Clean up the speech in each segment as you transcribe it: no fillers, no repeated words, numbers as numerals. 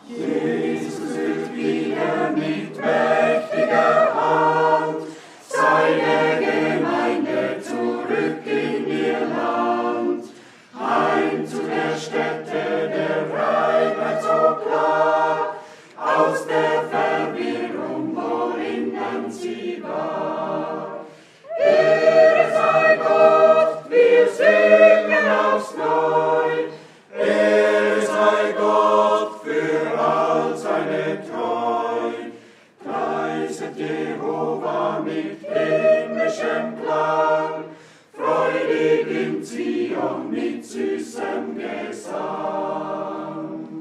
Jesus wird wieder mit mächtiger Hand seine Gemeinde zurück in ihr Land. Heim zu der Stätte der Freiheit so klar, aus der Verwirrung, worin dann sie war. Ehre sei Gott, wir singen aufs Neu. Ehre sei Gott für all seine Treu. Preiset Jehova mit himmlischem Klang, freudig in Zion mit süßem Gesang.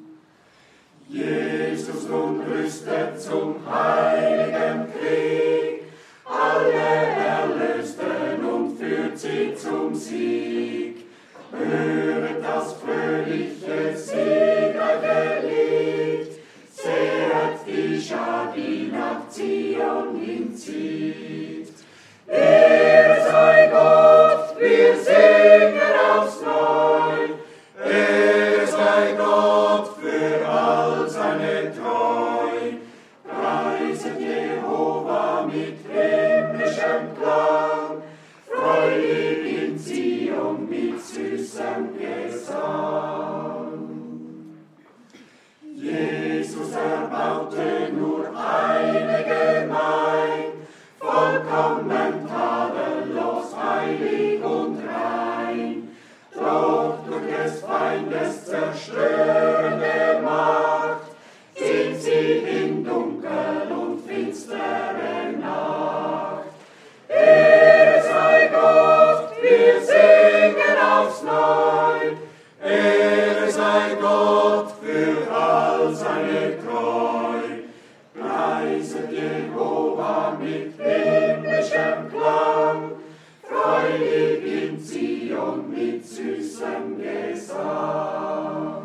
Jesus nun rüstet zum heiligen Krieg, alle Erlösten und führt sie zum Sieg. Höret das fröhliche, siegreiche Lied, sehet die Schar, die nach Zion hinzieht. Ehre sei Gott, wir singen aufs Neu. Ehre sei Gott für all seine Treu. Preiset Jehova mit himmlischem Klang, freudig in Zion mit süßem Gesang. Jesus erbaute nur eine Gemeinde, vollkommen tadellos, heilig und rein. Doch durch des Feindes zerstörende Macht zieht sie in Dunkel und finstere Nacht. Ehre sei Gott, wir singen aufs Neu. Ehre sei Gott für all seine Treu. Preiset Jehova mit himmlischem Klang, freudig in Zion mit süßem Gesang.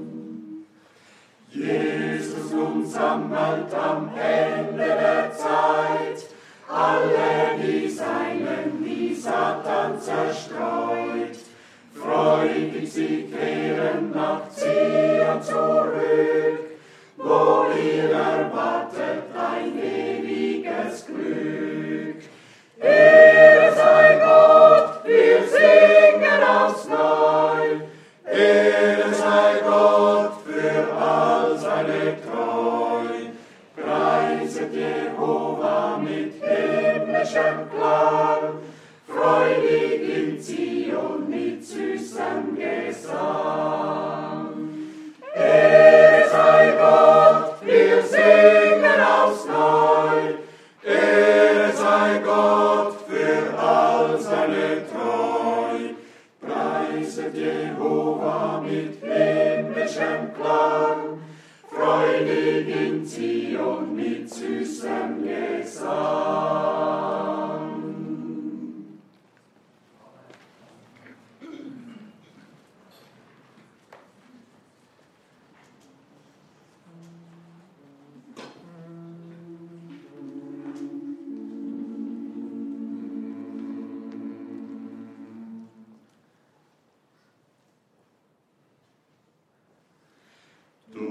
Jesus nun sammelt am Ende der Zeit alle die Seinen, die Satan zerstreut. Freudig sie kehren nach Zion zurück, wo ihr erwartet ein ewiges Glück. Ehre sei Gott, wir singen aufs Neu. Ehre sei Gott für all seine Treu. Preiset Jehova mit himmlischem Klang, freudig in Zion mit süßem Gesang. Ehre sei Gott, wir singen aufs Neu. Ehre sei Gott für all seine Treu. Preiset Jehova mit himmlischem Klang, freudig in Zion mit süßem Gesang.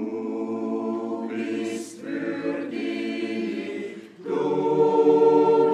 Du bist würdig, du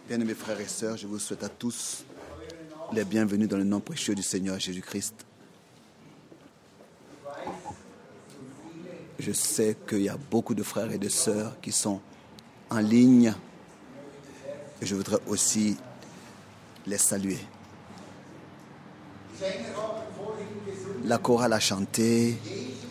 Bien-aimés frères et sœurs, je vous souhaite à tous les bienvenus dans le nom précieux du Seigneur Jésus-Christ. Je sais qu'il y a beaucoup de frères et de sœurs qui sont en ligne et je voudrais aussi les saluer. La chorale a chanté.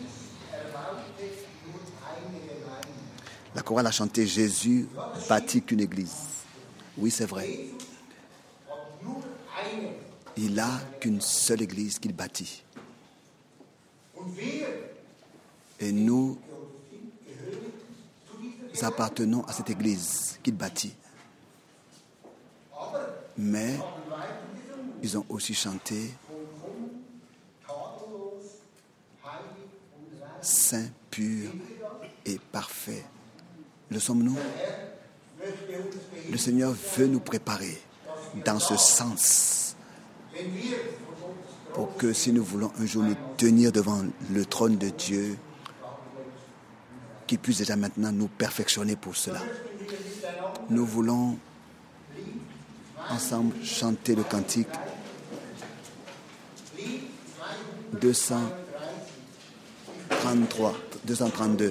La chorale a chanté « Jésus bâtit qu'une église ». Oui, c'est vrai. Il n'a qu'une seule église qu'il bâtit. Et nous appartenons à cette église qu'il bâtit. Mais ils ont aussi chanté « Saint, pur et parfait ». Le sommes-nous? Le Seigneur veut nous préparer dans ce sens pour que si nous voulons un jour nous tenir devant le trône de Dieu, qu'il puisse déjà maintenant nous perfectionner pour cela. Nous voulons ensemble chanter le cantique 232.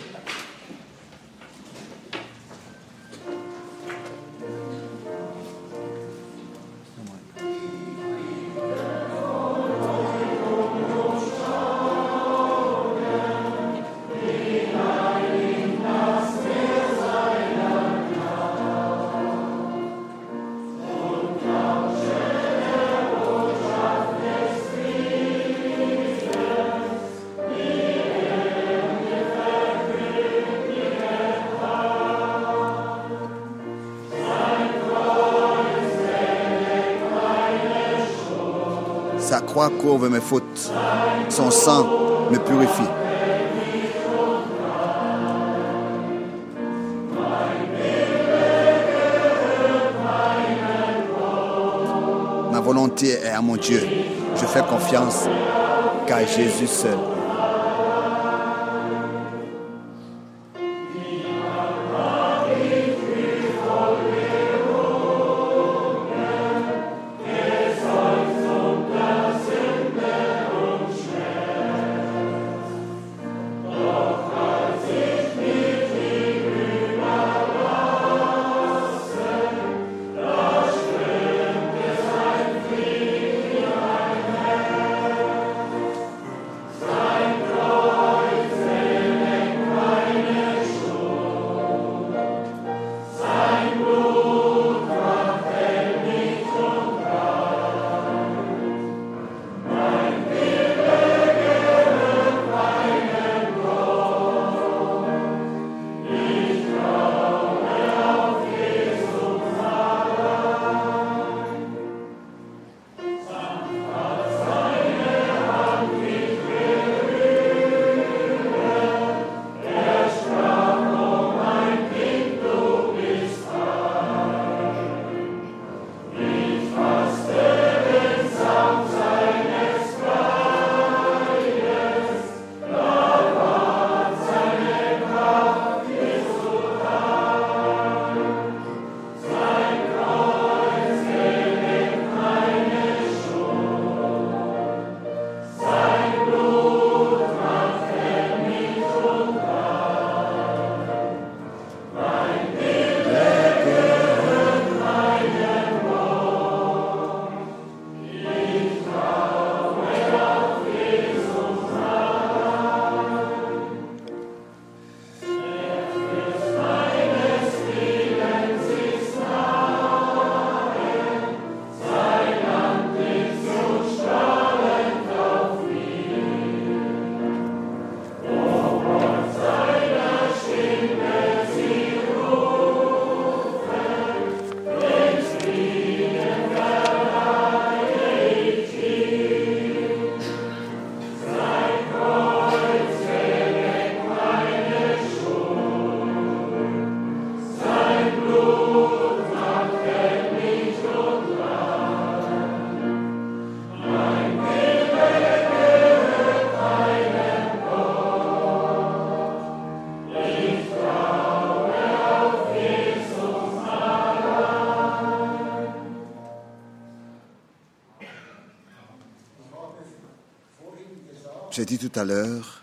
Sa croix couvre mes fautes, son sang me purifie. Ma volonté est à mon Dieu. Je fais confiance qu'à Jésus seul. J'ai dit tout à l'heure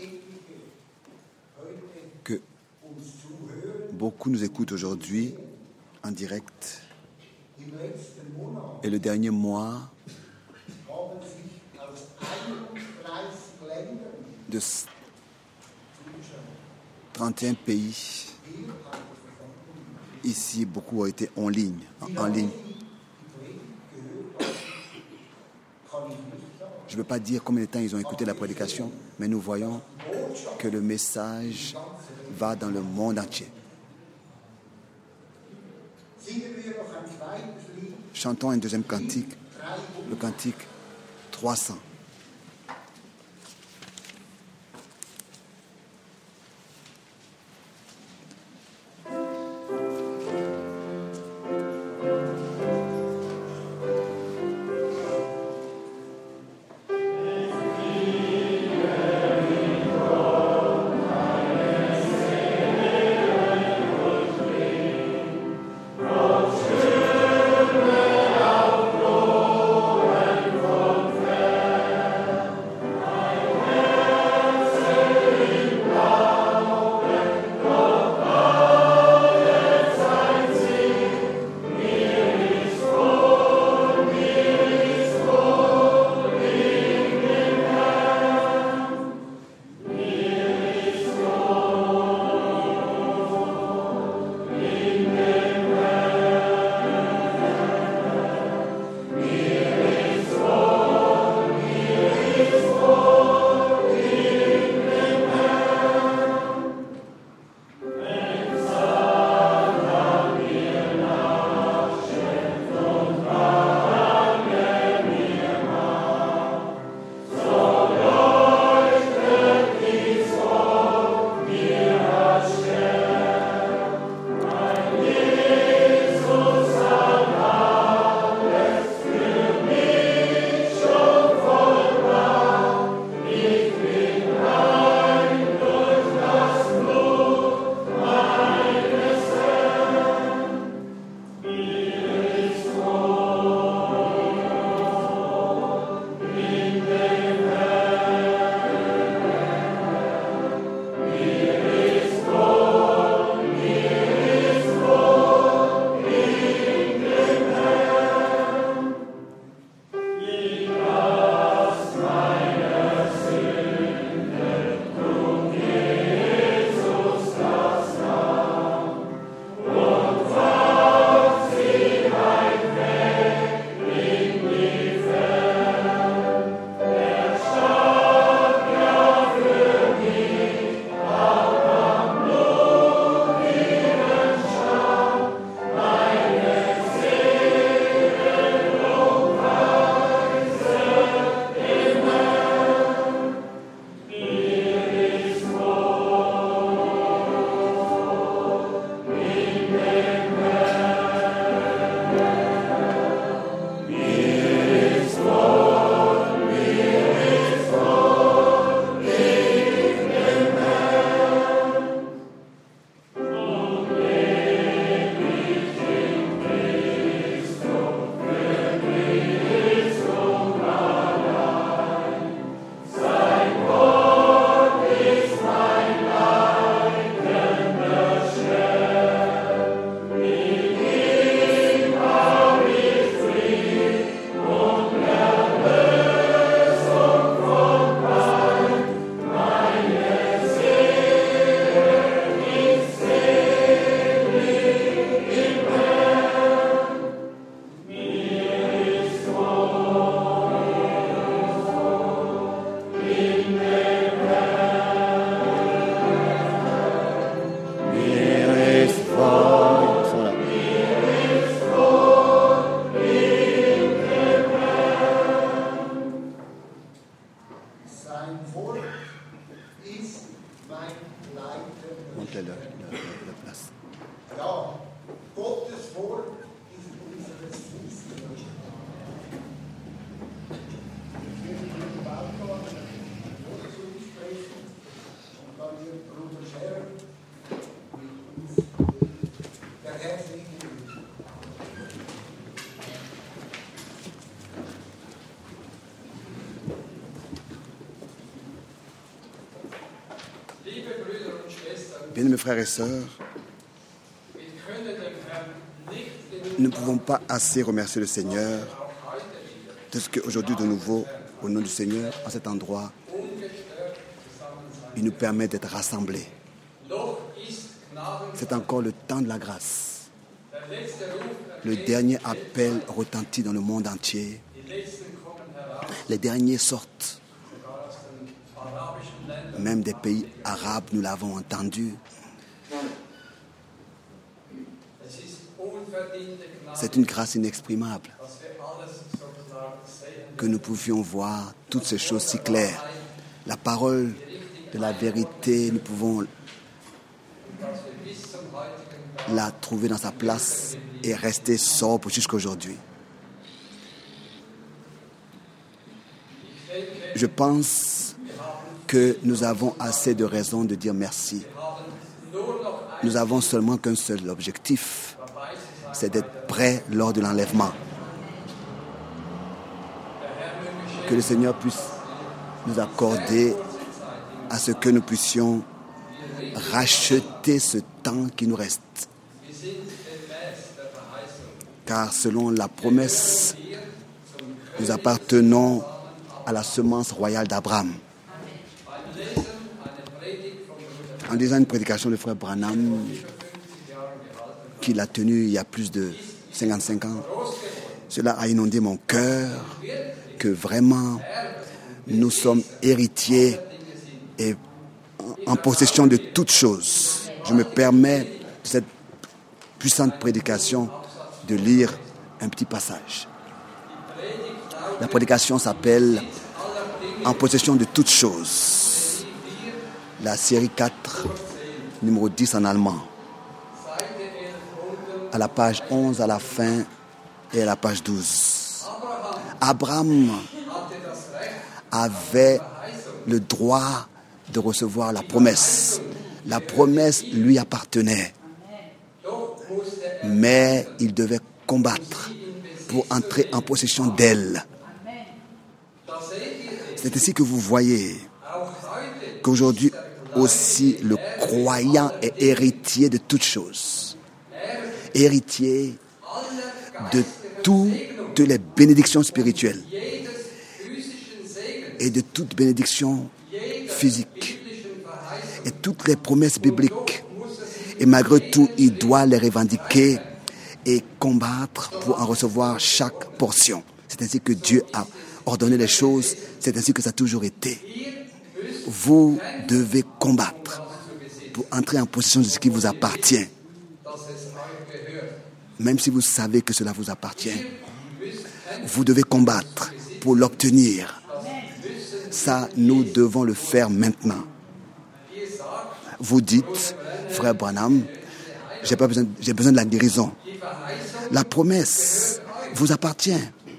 que beaucoup nous écoutent aujourd'hui en direct. Et le dernier mois, de 31 pays, ici, beaucoup ont été en ligne. Je ne veux pas dire combien de temps ils ont écouté la prédication, mais nous voyons que le message va dans le monde entier. Chantons un deuxième cantique, le cantique 300. Von Bien, mes frères et sœurs, nous ne pouvons pas assez remercier le Seigneur de ce qu'aujourd'hui, de nouveau, au nom du Seigneur, à cet endroit, il nous permet d'être rassemblés. C'est encore le temps de la grâce. Le dernier appel retentit dans le monde entier. Les derniers sortent. Même des pays arabes, nous l'avons entendu. C'est une grâce inexprimable que nous pouvions voir toutes ces choses si claires. La parole de la vérité, nous pouvons la trouver dans sa place et rester sobre jusqu'à aujourd'hui. Je pense que nous avons assez de raisons de dire merci. Nous avons seulement qu'un seul objectif, c'est d'être prêts lors de l'enlèvement. Que le Seigneur puisse nous accorder à ce que nous puissions racheter ce temps qui nous reste. Car selon la promesse, nous appartenons à la semence royale d'Abraham. En disant une prédication de frère Branham, qu'il a tenue il y a plus de 55 ans, cela a inondé mon cœur, que vraiment nous sommes héritiers et en possession de toutes choses. Je me permets, de cette puissante prédication, de lire un petit passage. La prédication s'appelle « En possession de toutes choses ». La série 4, numéro 10 en allemand. À la page 11 à la fin et à la page 12. Abraham avait le droit de recevoir la promesse. La promesse lui appartenait. Mais il devait combattre pour entrer en possession d'elle. C'est ainsi que vous voyez qu'aujourd'hui aussi le croyant est héritier de toutes choses. Héritier de toutes les bénédictions spirituelles et de toutes bénédictions physiques et toutes les promesses bibliques. Et malgré tout, il doit les revendiquer et combattre pour en recevoir chaque portion. C'est ainsi que Dieu a ordonné les choses. C'est ainsi que ça a toujours été. Vous devez combattre pour entrer en possession de ce qui vous appartient. Même si vous savez que cela vous appartient, vous devez combattre pour l'obtenir. Ça, nous devons le faire maintenant. Vous dites, frère Branham, j'ai besoin de la guérison. La promesse vous appartient.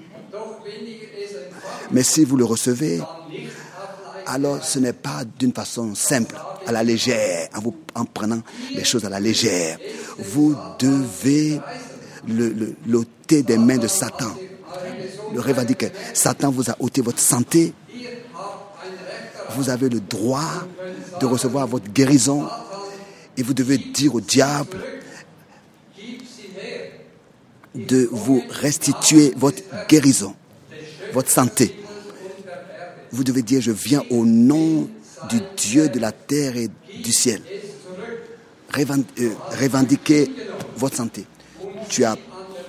Mais si vous le recevez, alors ce n'est pas d'une façon simple, à la légère, en prenant les choses à la légère. Vous devez l'ôter des mains de Satan. Le revendiquer. Satan vous a ôté votre santé. Vous avez le droit de recevoir votre guérison. Et vous devez dire au diable de vous restituer votre guérison, votre santé. Vous devez dire, je viens au nom du Dieu de la terre et du ciel. Revendiquez votre santé. Tu as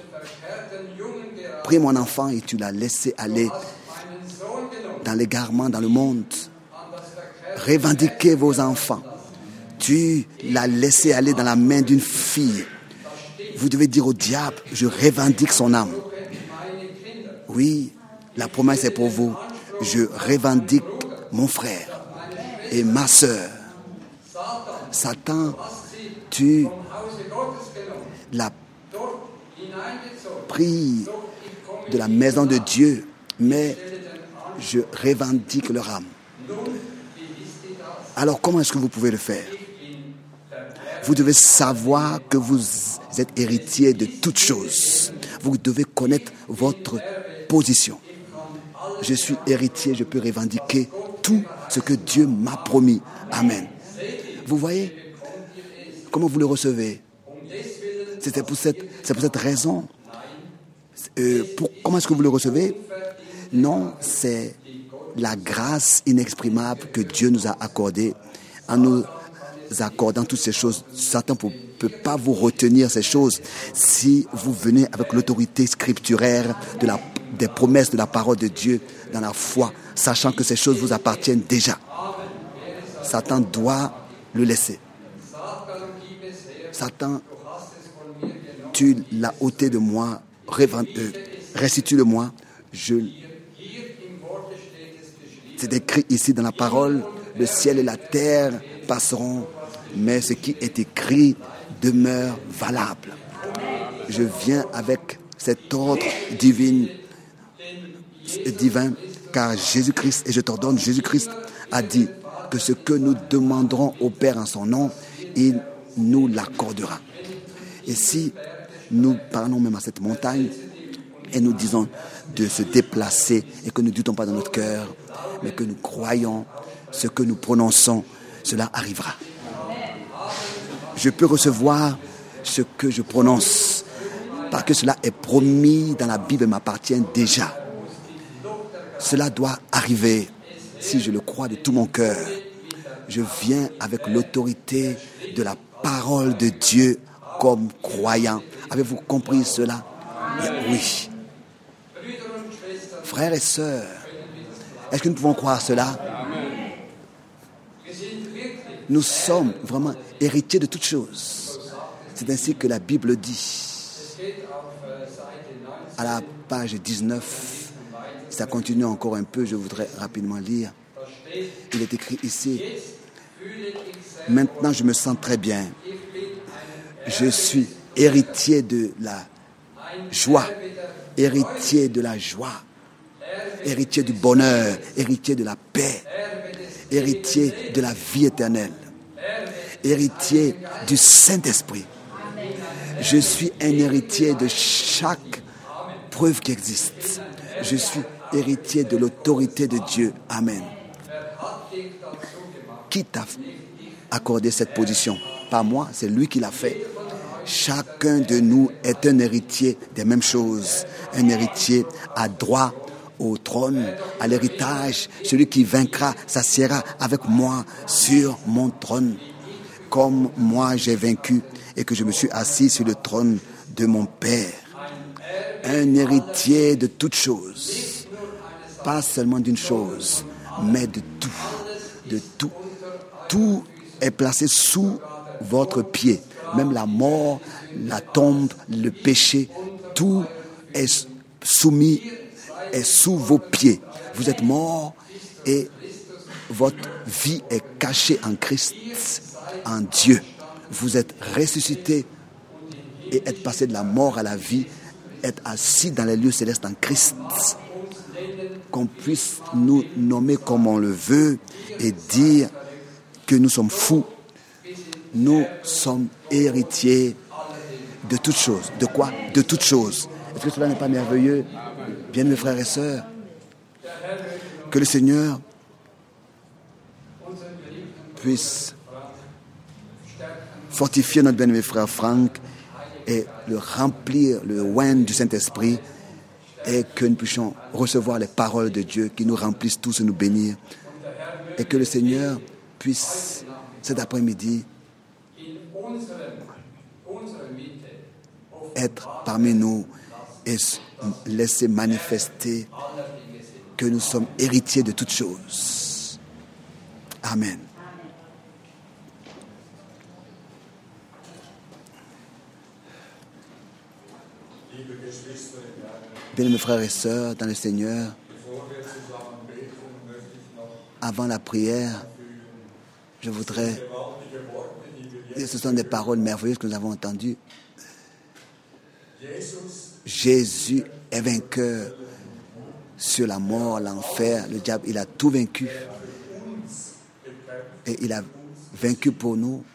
pris mon enfant et tu l'as laissé aller dans l'égarement, dans le monde. Revendiquez vos enfants. Tu l'as laissé aller dans la main d'une fille. Vous devez dire au diable, je revendique son âme. Oui, la promesse est pour vous. Je revendique mon frère et ma sœur. Satan, tu l'as pris de la maison de Dieu, mais je revendique leur âme. Alors comment est-ce que vous pouvez le faire? Vous devez savoir que vous êtes héritier de toutes choses. Vous devez connaître votre position. Je suis héritier, je peux revendiquer tout ce que Dieu m'a promis. Amen. Vous voyez comment vous le recevez? C'est pour cette raison. Comment est-ce que vous le recevez? Non, c'est la grâce inexprimable que Dieu nous a accordée en nous accordant toutes ces choses. Satan ne peut pas vous retenir ces choses si vous venez avec l'autorité scripturaire des promesses de la parole de Dieu dans la foi, sachant que ces choses vous appartiennent déjà. Satan doit le laisser. Satan, tu l'as ôté de moi, restitue-le-moi. C'est écrit ici dans la parole, le ciel et la terre passeront, mais ce qui est écrit demeure valable. Je viens avec cet ordre divin, car Jésus-Christ, et je t'ordonne, Jésus-Christ a dit que ce que nous demanderons au Père en son nom, il nous l'accordera. Et si nous parlons même à cette montagne et nous disons de se déplacer et que nous ne doutons pas dans notre cœur, mais que nous croyons ce que nous prononçons, cela arrivera. Je peux recevoir ce que je prononce parce que cela est promis dans la Bible et m'appartient déjà. Cela doit arriver si je le crois de tout mon cœur. Je viens avec l'autorité de la parole de Dieu comme croyant. Avez-vous compris cela? Oui. Frères et sœurs, est-ce que nous pouvons croire cela? Nous sommes vraiment héritiers de toutes choses. C'est ainsi que la Bible dit. À la page 19, ça continue encore un peu, je voudrais rapidement lire. Il est écrit ici, maintenant je me sens très bien. Je suis héritier de la joie, héritier de la joie, héritier du bonheur, héritier de la paix, héritier de la vie éternelle, héritier du Saint-Esprit. Je suis un héritier de chaque preuve qui existe. Je suis héritier de l'autorité de Dieu. Amen. Qui t'a accordé cette position? Pas moi, c'est lui qui l'a fait. Chacun de nous est un héritier des mêmes choses. Un héritier a droit au trône, à l'héritage. Celui qui vaincra s'assiera avec moi sur mon trône. Comme moi j'ai vaincu et que je me suis assis sur le trône de mon Père. Un héritier de toutes choses. Pas seulement d'une chose, mais de tout. De tout. Tout est placé sous votre pied. Même la mort, la tombe, le péché, tout est soumis, est sous vos pieds. Vous êtes morts et votre vie est cachée en Christ, en Dieu. Vous êtes ressuscités et êtes passés de la mort à la vie, êtes assis dans les lieux célestes en Christ. Qu'on puisse nous nommer comme on le veut et dire que nous sommes fous. Nous sommes héritiers de toutes choses. De quoi? De toutes choses. Est-ce que cela n'est pas merveilleux? Bien, mes frères et sœurs, que le Seigneur puisse fortifier notre bien-aimé frère Franck et le remplir, le oint du Saint-Esprit, et que nous puissions recevoir les paroles de Dieu qui nous remplissent tous et nous bénir. Et que le Seigneur puisse, cet après-midi, être parmi nous et laisser manifester que nous sommes héritiers de toutes choses. Amen. Bien, mes frères et sœurs, dans le Seigneur, avant la prière, je voudrais... Ce sont des paroles merveilleuses que nous avons entendues. Jésus est vainqueur sur la mort, l'enfer, le diable. Il a tout vaincu. Et il a vaincu pour nous.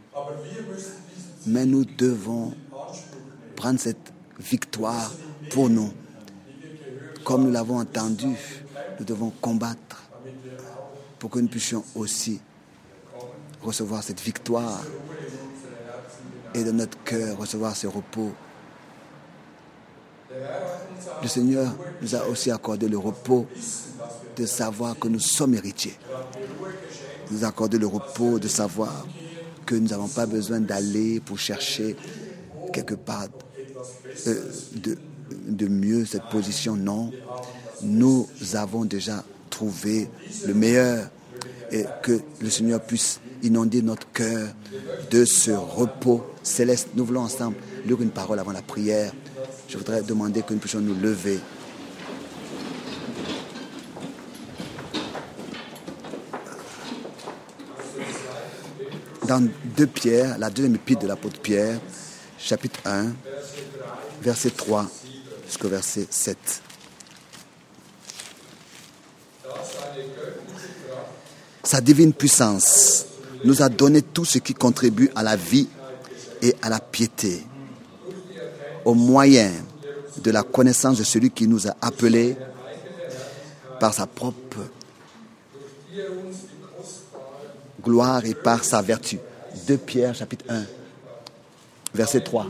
Mais nous devons prendre cette victoire pour nous. Comme nous l'avons entendu, nous devons combattre pour que nous puissions aussi recevoir cette victoire et de notre cœur recevoir ce repos. Le Seigneur nous a aussi accordé le repos de savoir que nous sommes héritiers. Il nous a accordé le repos de savoir que nous n'avons pas besoin d'aller pour chercher quelque part de mieux cette position. Non, nous avons déjà trouvé le meilleur et que le Seigneur puisse inonder notre cœur de ce repos céleste. Nous voulons ensemble lire une parole avant la prière. Je voudrais demander que nous puissions nous lever. Dans 2 Pierre, la deuxième épître de l'apôtre Pierre, chapitre 1, verset 3 jusqu'au verset 7. Sa divine puissance nous a donné tout ce qui contribue à la vie et à la piété, au moyen de la connaissance de celui qui nous a appelés par sa propre gloire et par sa vertu. 2 Pierre, chapitre 1, verset 3.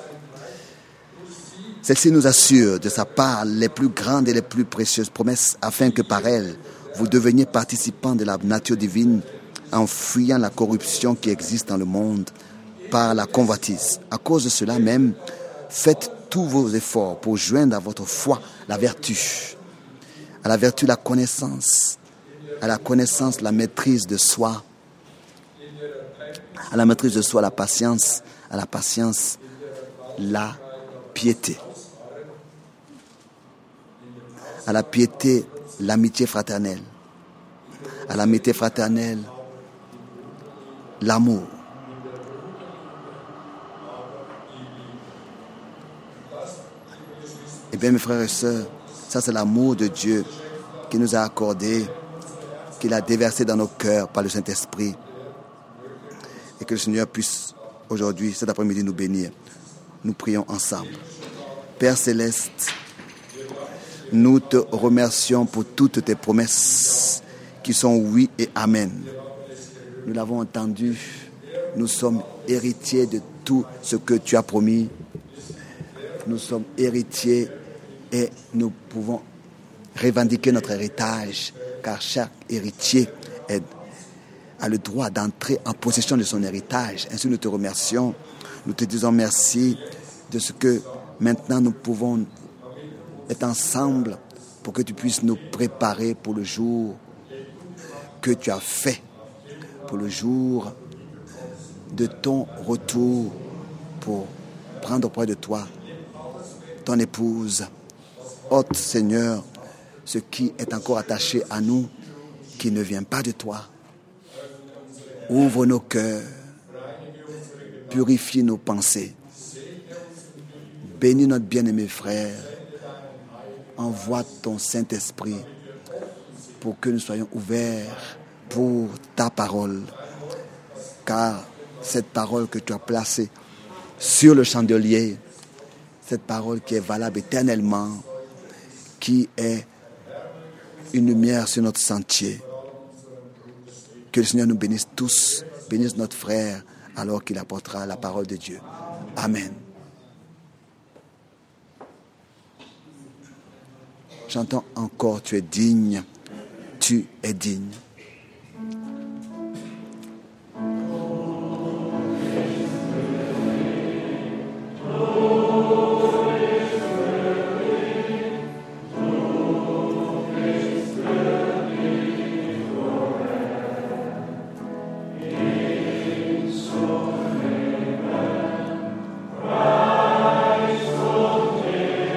Celle-ci nous assure de sa part les plus grandes et les plus précieuses promesses, afin que par elles, vous deveniez participants de la nature divine, en fuyant la corruption qui existe dans le monde par la convoitise. À cause de cela même, faites tous vos efforts pour joindre à votre foi la vertu, à la vertu la connaissance, à la connaissance la maîtrise de soi, à la maîtrise de soi la patience, à la patience la piété, à la piété l'amitié fraternelle, à l'amitié fraternelle l'amour. Eh bien, mes frères et sœurs, ça c'est l'amour de Dieu qui nous a accordé, qu'il a déversé dans nos cœurs par le Saint-Esprit. Et que le Seigneur puisse aujourd'hui, cet après-midi, nous bénir. Nous prions ensemble. Père Céleste, nous te remercions pour toutes tes promesses qui sont oui et amen. Nous l'avons entendu, nous sommes héritiers de tout ce que tu as promis. Nous sommes héritiers et nous pouvons revendiquer notre héritage, car chaque héritier a le droit d'entrer en possession de son héritage. Ainsi, nous te remercions. Nous te disons merci de ce que maintenant nous pouvons être ensemble pour que tu puisses nous préparer pour le jour que tu as fait, pour le jour de ton retour, pour prendre auprès de toi ton épouse. Ôte, Seigneur, ce qui est encore attaché à nous, qui ne vient pas de toi. Ouvre nos cœurs, purifie nos pensées. Bénis notre bien-aimé frère. Envoie ton Saint-Esprit pour que nous soyons ouverts pour ta parole. Car cette parole que tu as placée sur le chandelier, cette parole qui est valable éternellement, qui est une lumière sur notre sentier. Que le Seigneur nous bénisse tous, bénisse notre frère alors qu'il apportera la parole de Dieu. Amen. Chantons encore, tu es digne, tu es digne.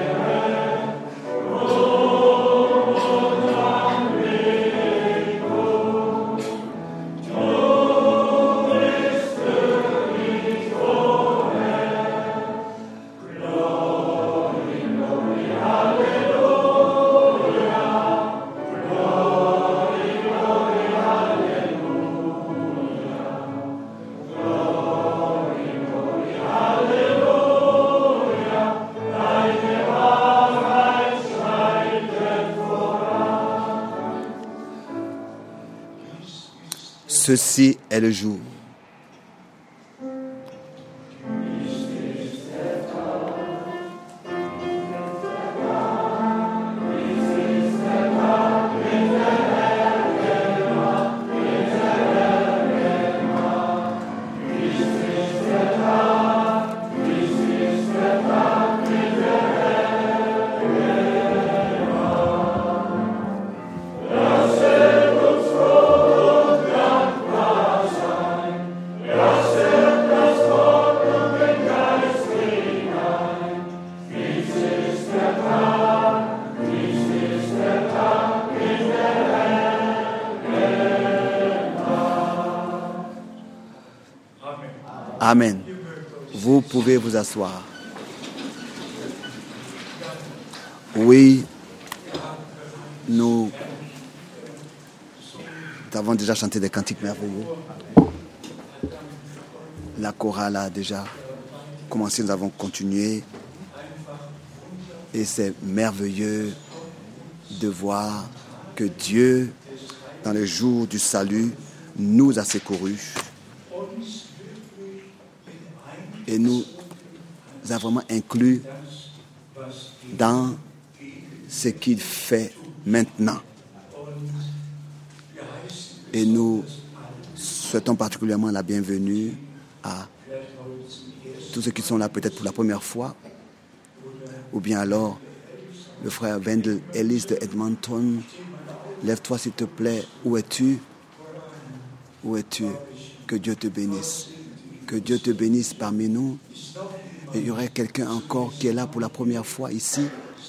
Oh Ceci est le jour. Amen. Vous pouvez vous asseoir. Oui, nous avons déjà chanté des cantiques merveilleux. La chorale a déjà commencé, nous avons continué. Et c'est merveilleux de voir que Dieu, dans le jour du salut, nous a secourus. Et nous a vraiment inclus dans ce qu'il fait maintenant. Et nous souhaitons particulièrement la bienvenue à tous ceux qui sont là peut-être pour la première fois, ou bien alors le frère Wendell Ellis de Edmonton. Lève-toi s'il te plaît. Où es-tu? Où es-tu? Que Dieu te bénisse. Que Dieu te bénisse parmi nous. Et il y aurait quelqu'un encore qui est là pour la première fois ici.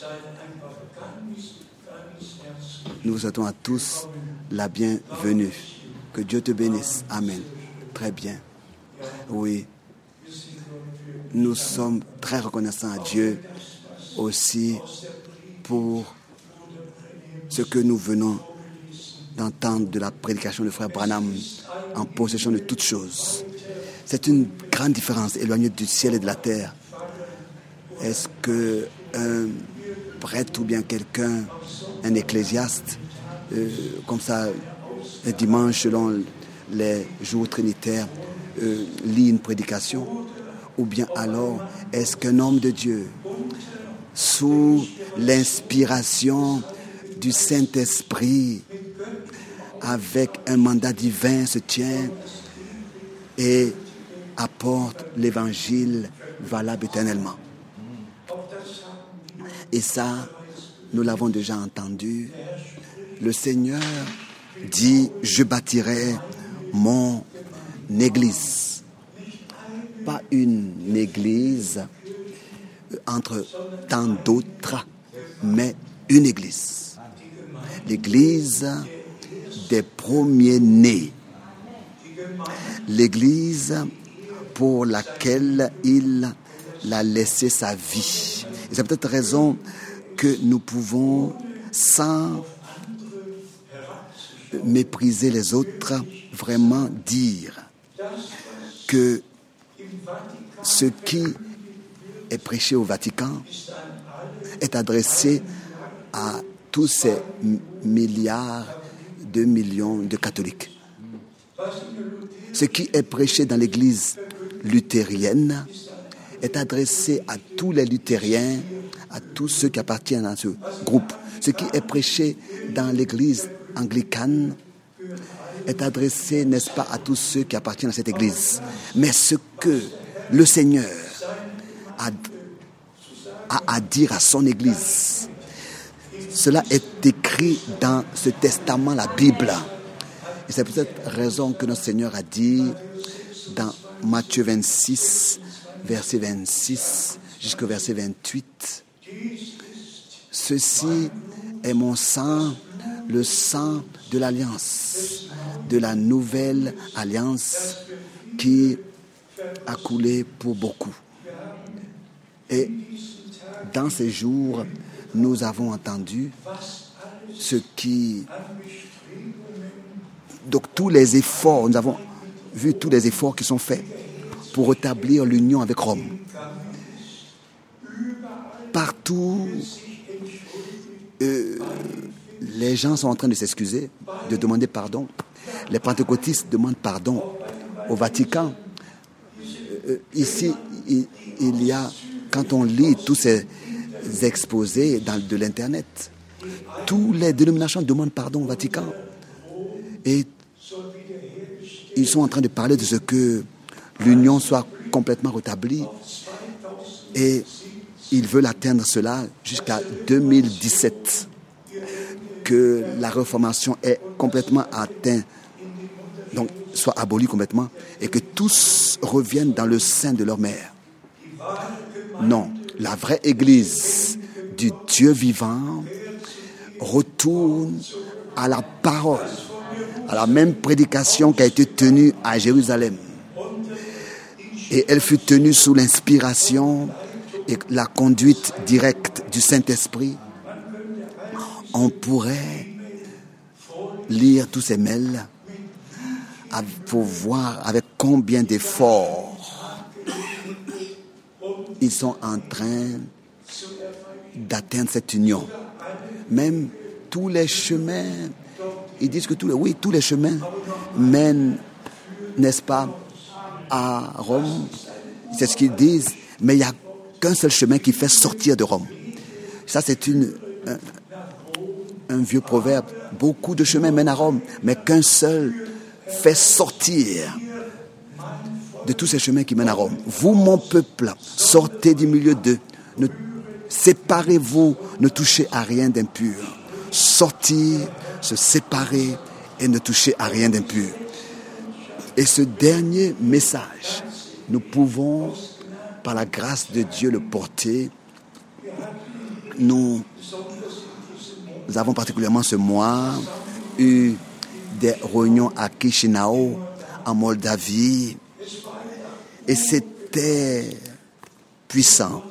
Nous vous souhaitons à tous la bienvenue. Que Dieu te bénisse. Amen. Très bien. Oui. Nous sommes très reconnaissants à Dieu aussi pour ce que nous venons d'entendre de la prédication du frère Branham en possession de toutes choses. C'est une grande différence éloignée du ciel et de la terre. Est-ce qu'un prêtre ou bien quelqu'un, un ecclésiaste, comme ça, le dimanche selon les jours trinitaires, lit une prédication? Ou bien alors, est-ce qu'un homme de Dieu, sous l'inspiration du Saint-Esprit, avec un mandat divin, se tient et apporte l'évangile valable éternellement? Et ça, nous l'avons déjà entendu. Le Seigneur dit, je bâtirai mon église. Pas une église entre tant d'autres, mais une église. L'église des premiers-nés. L'église pour laquelle il a laissé sa vie. Et c'est peut-être raison que nous pouvons, sans mépriser les autres, vraiment dire que ce qui est prêché au Vatican est adressé à tous ces milliards de millions de catholiques. Ce qui est prêché dans l'église luthérienne est adressé à tous les luthériens, à tous ceux qui appartiennent à ce groupe. Ce qui est prêché dans l'église anglicane est adressé, n'est-ce pas, à tous ceux qui appartiennent à cette église. Mais ce que le Seigneur a à dire à son église, cela est écrit dans ce testament, la Bible. Et c'est pour cette raison que notre Seigneur a dit dans Matthieu 26, verset 26 jusqu'au verset 28, « Ceci est mon sang, le sang de l'alliance, de la nouvelle alliance qui a coulé pour beaucoup. » Et dans ces jours, nous avons entendu ce qui... Donc tous les efforts, nous avons vu tous les efforts qui sont faits pour rétablir l'union avec Rome. Partout, les gens sont en train de s'excuser, de demander pardon. les pentecôtistes demandent pardon au Vatican. Ici, il y a, quand on lit tous ces exposés de l'Internet, toutes les dénominations demandent pardon au Vatican. Et ils sont en train de parler de ce que l'union soit complètement rétablie. Et ils veulent atteindre cela jusqu'à 2017. Que la réformation est complètement atteinte, donc soit abolie complètement, et que tous reviennent dans le sein de leur mère. Non, la vraie Église du Dieu vivant retourne à la parole, à la même prédication qui a été tenue à Jérusalem. Et elle fut tenue sous l'inspiration et la conduite directe du Saint-Esprit. On pourrait lire tous ces mails pour voir avec combien d'efforts ils sont en train d'atteindre cette union. Même tous les chemins, ils disent que tous les chemins mènent, n'est-ce pas, à Rome. C'est ce qu'ils disent, mais il n'y a qu'un seul chemin qui fait sortir de Rome. Ça, c'est un vieux proverbe. Beaucoup de chemins mènent à Rome, mais qu'un seul fait sortir de tous ces chemins qui mènent à Rome. Vous, mon peuple, sortez du milieu d'eux. Séparez-vous, ne touchez à rien d'impur. Sortir, se séparer et ne toucher à rien d'impur. Et ce dernier message, nous pouvons, par la grâce de Dieu, le porter. Nous avons particulièrement ce mois eu des réunions à Chisinau, en Moldavie, et c'était puissant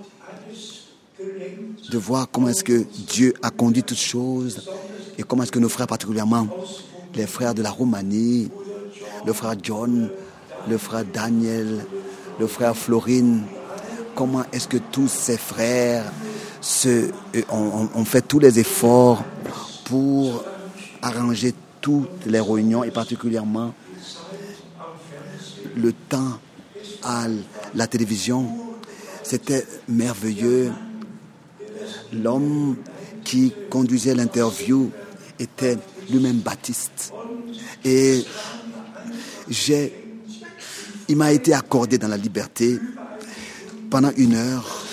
de voir comment est-ce que Dieu a conduit toutes choses et comment est-ce que nos frères, particulièrement les frères de la Roumanie, le frère John, le frère Daniel, le frère Florine, comment est-ce que tous ces frères ont fait tous les efforts pour arranger toutes les réunions et particulièrement le temps à la télévision. C'était merveilleux. L'homme qui conduisait l'interview était lui-même baptiste. Et il m'a été accordé dans la liberté pendant 1 heure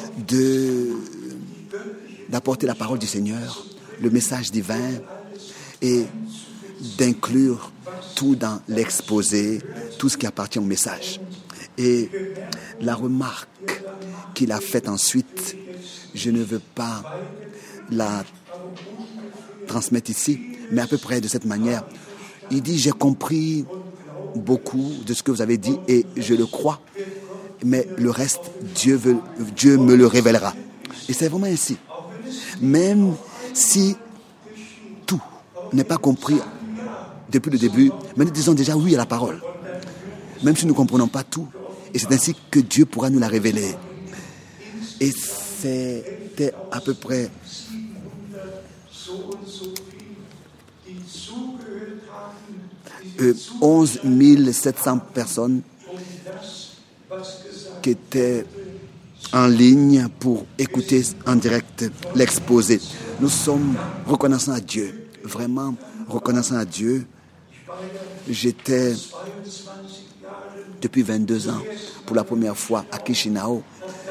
d'apporter la parole du Seigneur, le message divin et d'inclure tout dans l'exposé, tout ce qui appartient au message. Et la remarque qu'il a faite ensuite, je ne veux pas la transmettre ici, mais à peu près de cette manière. Il dit, j'ai compris beaucoup de ce que vous avez dit et je le crois, mais le reste, Dieu me le révélera. Et c'est vraiment ainsi. Même si tout n'est pas compris depuis le début, mais nous disons déjà oui à la parole. Même si nous ne comprenons pas tout. Et c'est ainsi que Dieu pourra nous la révéler. Et c'était à peu près 11 700 personnes qui étaient en ligne pour écouter en direct l'exposé. Nous sommes reconnaissants à Dieu, vraiment reconnaissants à Dieu. J'étais depuis 22 ans pour la première fois à Chisinau.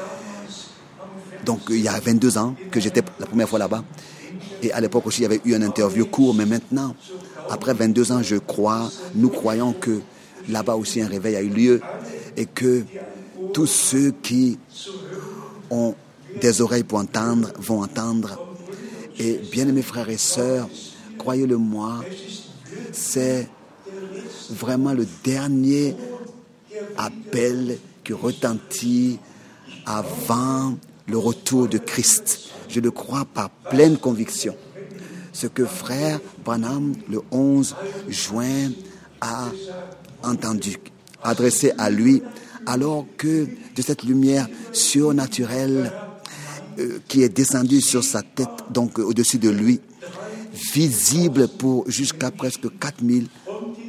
Donc il y a 22 ans que j'étais la première fois là-bas. Et à l'époque aussi, il y avait eu une interview court, mais maintenant, après 22 ans, nous croyons que là-bas aussi un réveil a eu lieu et que tous ceux qui ont des oreilles pour entendre vont entendre. Et bien-aimés frères et sœurs, croyez-le moi, c'est vraiment le dernier appel qui retentit avant le retour de Christ. Je le crois par pleine conviction. Ce que frère Branham, le 11 juin, a entendu, adressé à lui, alors que de cette lumière surnaturelle qui est descendue sur sa tête, donc au-dessus de lui, visible pour jusqu'à presque 4000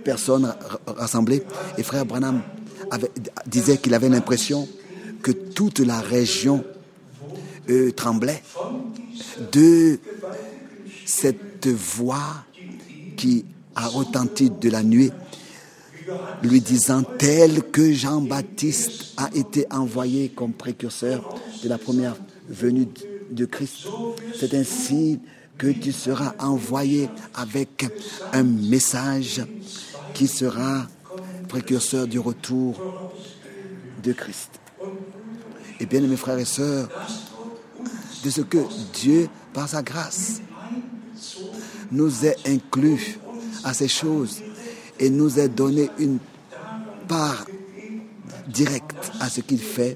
personnes rassemblées. Et frère Branham disait qu'il avait l'impression que toute la région tremblait de cette voix qui a retenti de la nuée, lui disant tel que Jean-Baptiste a été envoyé comme précurseur de la première venue de Christ. C'est ainsi que tu seras envoyé avec un message qui sera précurseur du retour de Christ. Et bien, mes frères et sœurs, de ce que Dieu, par sa grâce, nous ait inclus à ces choses et nous ait donné une part directe à ce qu'il fait,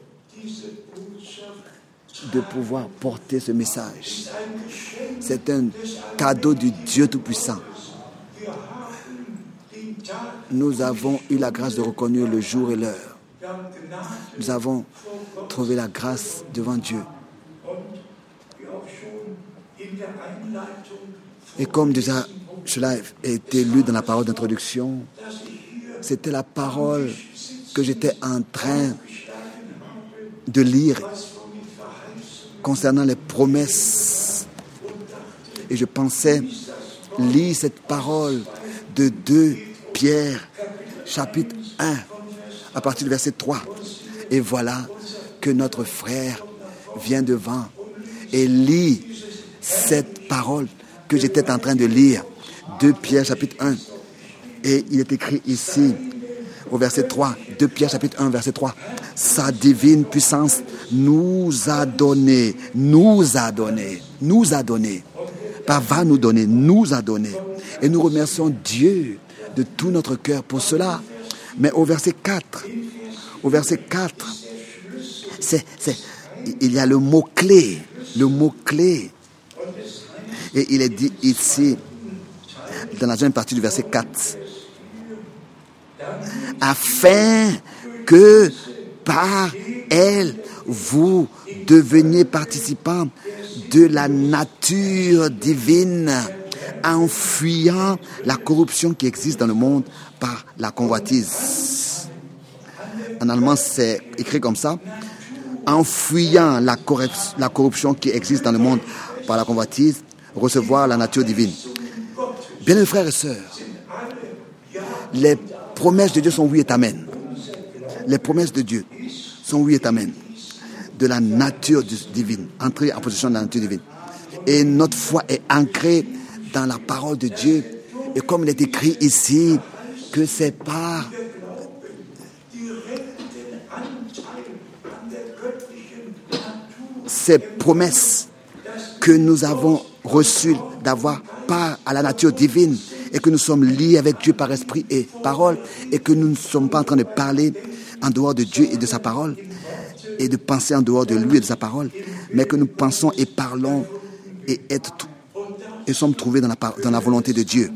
de pouvoir porter ce message. C'est un cadeau du Dieu Tout-Puissant. Nous avons eu la grâce de reconnaître le jour et l'heure. Nous avons trouvé la grâce devant Dieu. Et comme déjà cela a été lu dans la parole d'introduction, c'était la parole que j'étais en train de lire concernant les promesses. Et je pensais lire cette parole de 2 Pierre, chapitre 1, à partir du verset 3. Et voilà que notre frère vient devant et lit cette parole que j'étais en train de lire, 2 Pierre, chapitre 1. Et il est écrit ici, au verset 3, 2 Pierre, chapitre 1, verset 3. Sa divine puissance nous a donné, pas va nous donner, nous a donné. Et nous remercions Dieu de tout notre cœur pour cela. Mais au verset 4, il y a le mot-clé. Et il est dit ici, dans la deuxième partie du verset 4, afin que par elle, vous deveniez participants de la nature divine, en fuyant la corruption qui existe dans le monde par la convoitise. En allemand, c'est écrit comme ça. En fuyant la corruption qui existe dans le monde par la convoitise, recevoir la nature divine. Bien, mes frères et sœurs, les promesses de Dieu sont oui et amen. Les promesses de Dieu sont oui et amen. De la nature divine, entrer en possession de la nature divine. Et notre foi est ancrée dans la parole de Dieu. Et comme il est écrit ici, que c'est par ces promesses que nous avons reçues d'avoir part à la nature divine et que nous sommes liés avec Dieu par esprit et parole et que nous ne sommes pas en train de parler en dehors de Dieu et de sa parole et de penser en dehors de lui et de sa parole, mais que nous pensons et parlons et sommes trouvés dans la volonté de Dieu.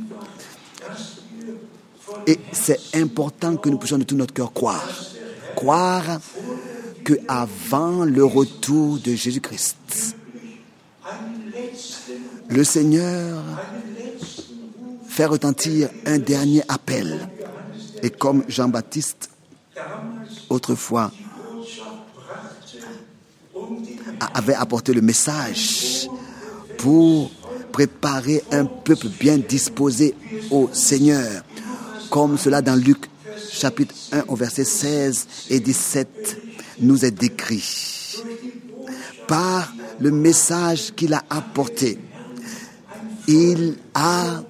Et c'est important que nous puissions de tout notre cœur croire qu'avant le retour de Jésus-Christ, le Seigneur fait retentir un dernier appel. Et comme Jean-Baptiste, autrefois, avait apporté le message pour préparer un peuple bien disposé au Seigneur, comme cela dans Luc chapitre 1 au verset 16 et 17 nous est décrit. Par le message qu'il a apporté, il a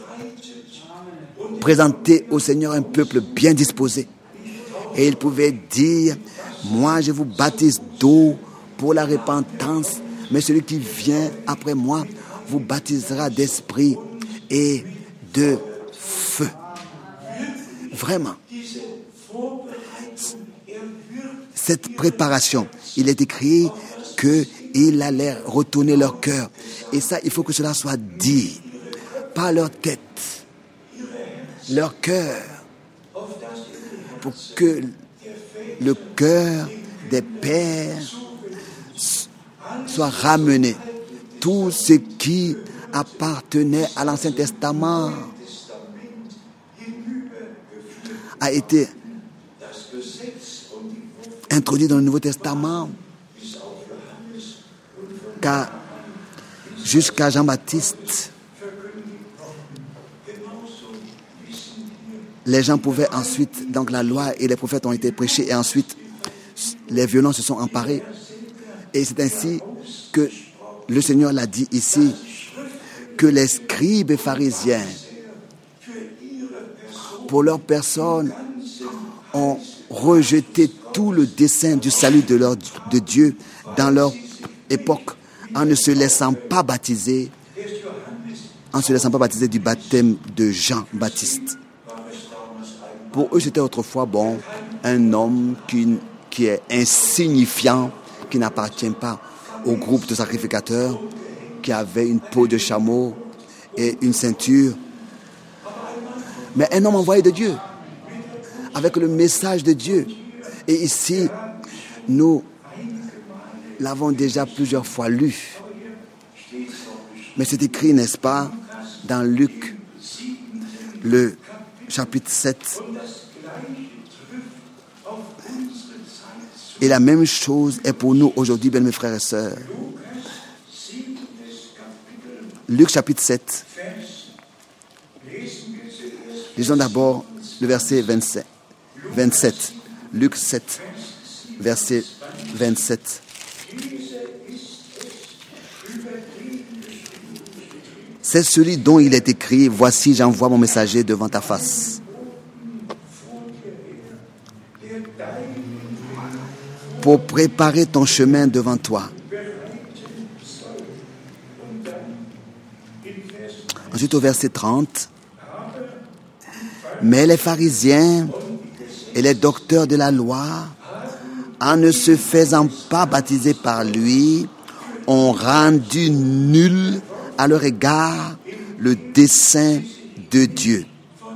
présenté au Seigneur un peuple bien disposé. Et il pouvait dire, moi je vous baptise d'eau pour la repentance, mais celui qui vient après moi vous baptisera d'esprit et de feu. Vraiment. Cette préparation, il est écrit qu'il allait retourner leur cœur. Et ça, il faut que cela soit dit. Pas leur tête, leur cœur. Pour que le cœur des pères soit ramené. Tout ce qui appartenait à l'Ancien Testament a été introduit dans le Nouveau Testament, car jusqu'à Jean-Baptiste, les gens pouvaient ensuite, donc la loi et les prophètes ont été prêchés, et ensuite les violents se sont emparés. Et c'est ainsi que le Seigneur l'a dit ici, que les scribes et pharisiens, pour leur personne, ont rejeté tout le dessein du salut de Dieu dans leur époque, en ne se laissant pas baptiser du baptême de Jean-Baptiste. Pour eux, c'était autrefois un homme qui est insignifiant, qui n'appartient pas au groupe de sacrificateurs, qui avait une peau de chameau et une ceinture. Mais un homme envoyé de Dieu, avec le message de Dieu. Et ici, nous l'avons déjà plusieurs fois lu. Mais c'est écrit, n'est-ce pas, dans Luc, le chapitre 7. Et la même chose est pour nous aujourd'hui, bien mes frères et sœurs. Luc chapitre 7. Lisons d'abord le verset 27. Luc 7, verset 27. C'est celui dont il est écrit, « Voici, j'envoie mon messager devant ta face. » Pour préparer ton chemin devant toi. Ensuite au verset 30. Mais les pharisiens et les docteurs de la loi, en ne se faisant pas baptiser par lui, ont rendu nul à leur égard le dessein de Dieu.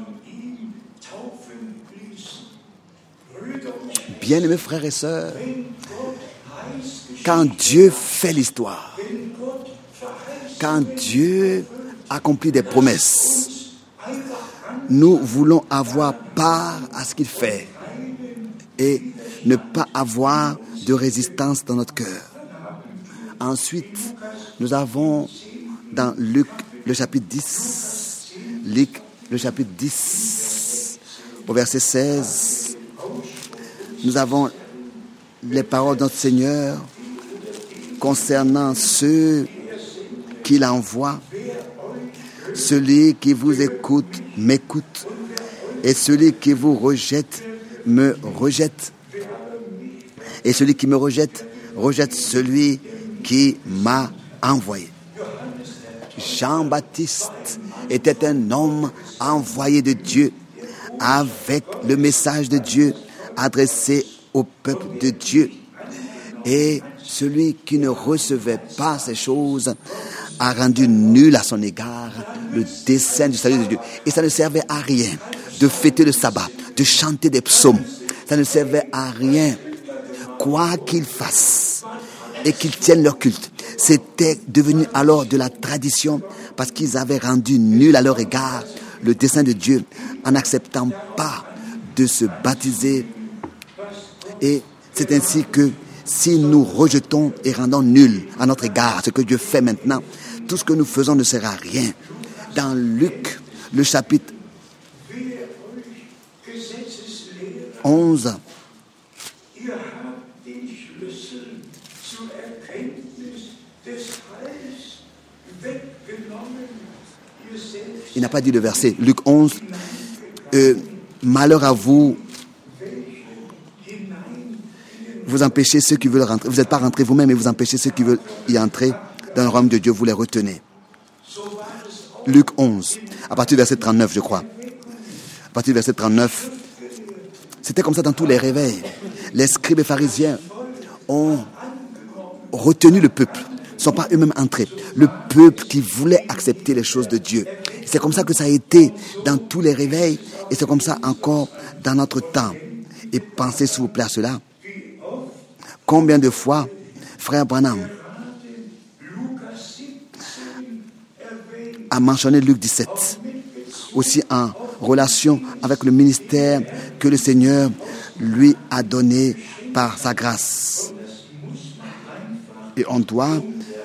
Bien-aimés frères et sœurs, quand Dieu fait l'histoire, quand Dieu accomplit des promesses, nous voulons avoir part à ce qu'il fait et ne pas avoir de résistance dans notre cœur. Ensuite, nous avons dans Luc le chapitre 10, Luc le chapitre 10, au verset 16, nous avons les paroles de notre Seigneur concernant ceux qu'il envoie. Celui qui vous écoute m'écoute, et celui qui vous rejette me rejette, et celui qui me rejette rejette celui qui m'a envoyé. Jean-Baptiste était un homme envoyé de Dieu avec le message de Dieu adressé au peuple de Dieu. Et celui qui ne recevait pas ces choses a rendu nul à son égard le dessein du salut de Dieu. Et ça ne servait à rien de fêter le sabbat, de chanter des psaumes. Ça ne servait à rien. Quoi qu'ils fassent et qu'ils tiennent leur culte, c'était devenu alors de la tradition parce qu'ils avaient rendu nul à leur égard le dessein de Dieu en n'acceptant pas de se baptiser. Et c'est ainsi que si nous rejetons et rendons nul à notre égard ce que Dieu fait maintenant, tout ce que nous faisons ne sert à rien. Dans Luc, le chapitre 11, il n'a pas dit le verset. Luc 11, malheur à vous, vous empêchez ceux qui veulent rentrer. Vous n'êtes pas rentrés vous-même, mais vous empêchez ceux qui veulent y entrer dans le royaume de Dieu, vous les retenez. Luc 11, à partir du verset 39, je crois. À partir du verset 39, c'était comme ça dans tous les réveils. Les scribes et pharisiens ont retenu le peuple, ne sont pas eux-mêmes entrés. Le peuple qui voulait accepter les choses de Dieu. C'est comme ça que ça a été dans tous les réveils et c'est comme ça encore dans notre temps. Et pensez s'il vous plaît à cela. Combien de fois, frère Branham a mentionné Luc 17, aussi en relation avec le ministère que le Seigneur lui a donné par sa grâce. Et on doit,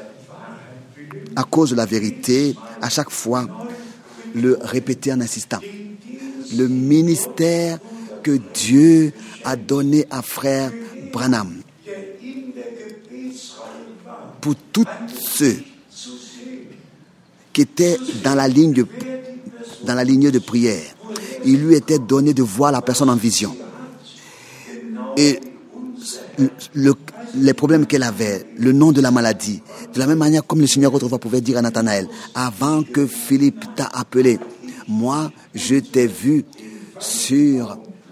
à cause de la vérité, à chaque fois, le répéter en insistant. Le ministère que Dieu a donné à frère Branham, pour tous ceux qui étaient dans la ligne de prière, il lui était donné de voir la personne en vision. Et les problèmes qu'elle avait, le nom de la maladie, de la même manière comme le Seigneur autrefois pouvait dire à Nathanaël, avant que Philippe t'a appelé, moi je t'ai vu sous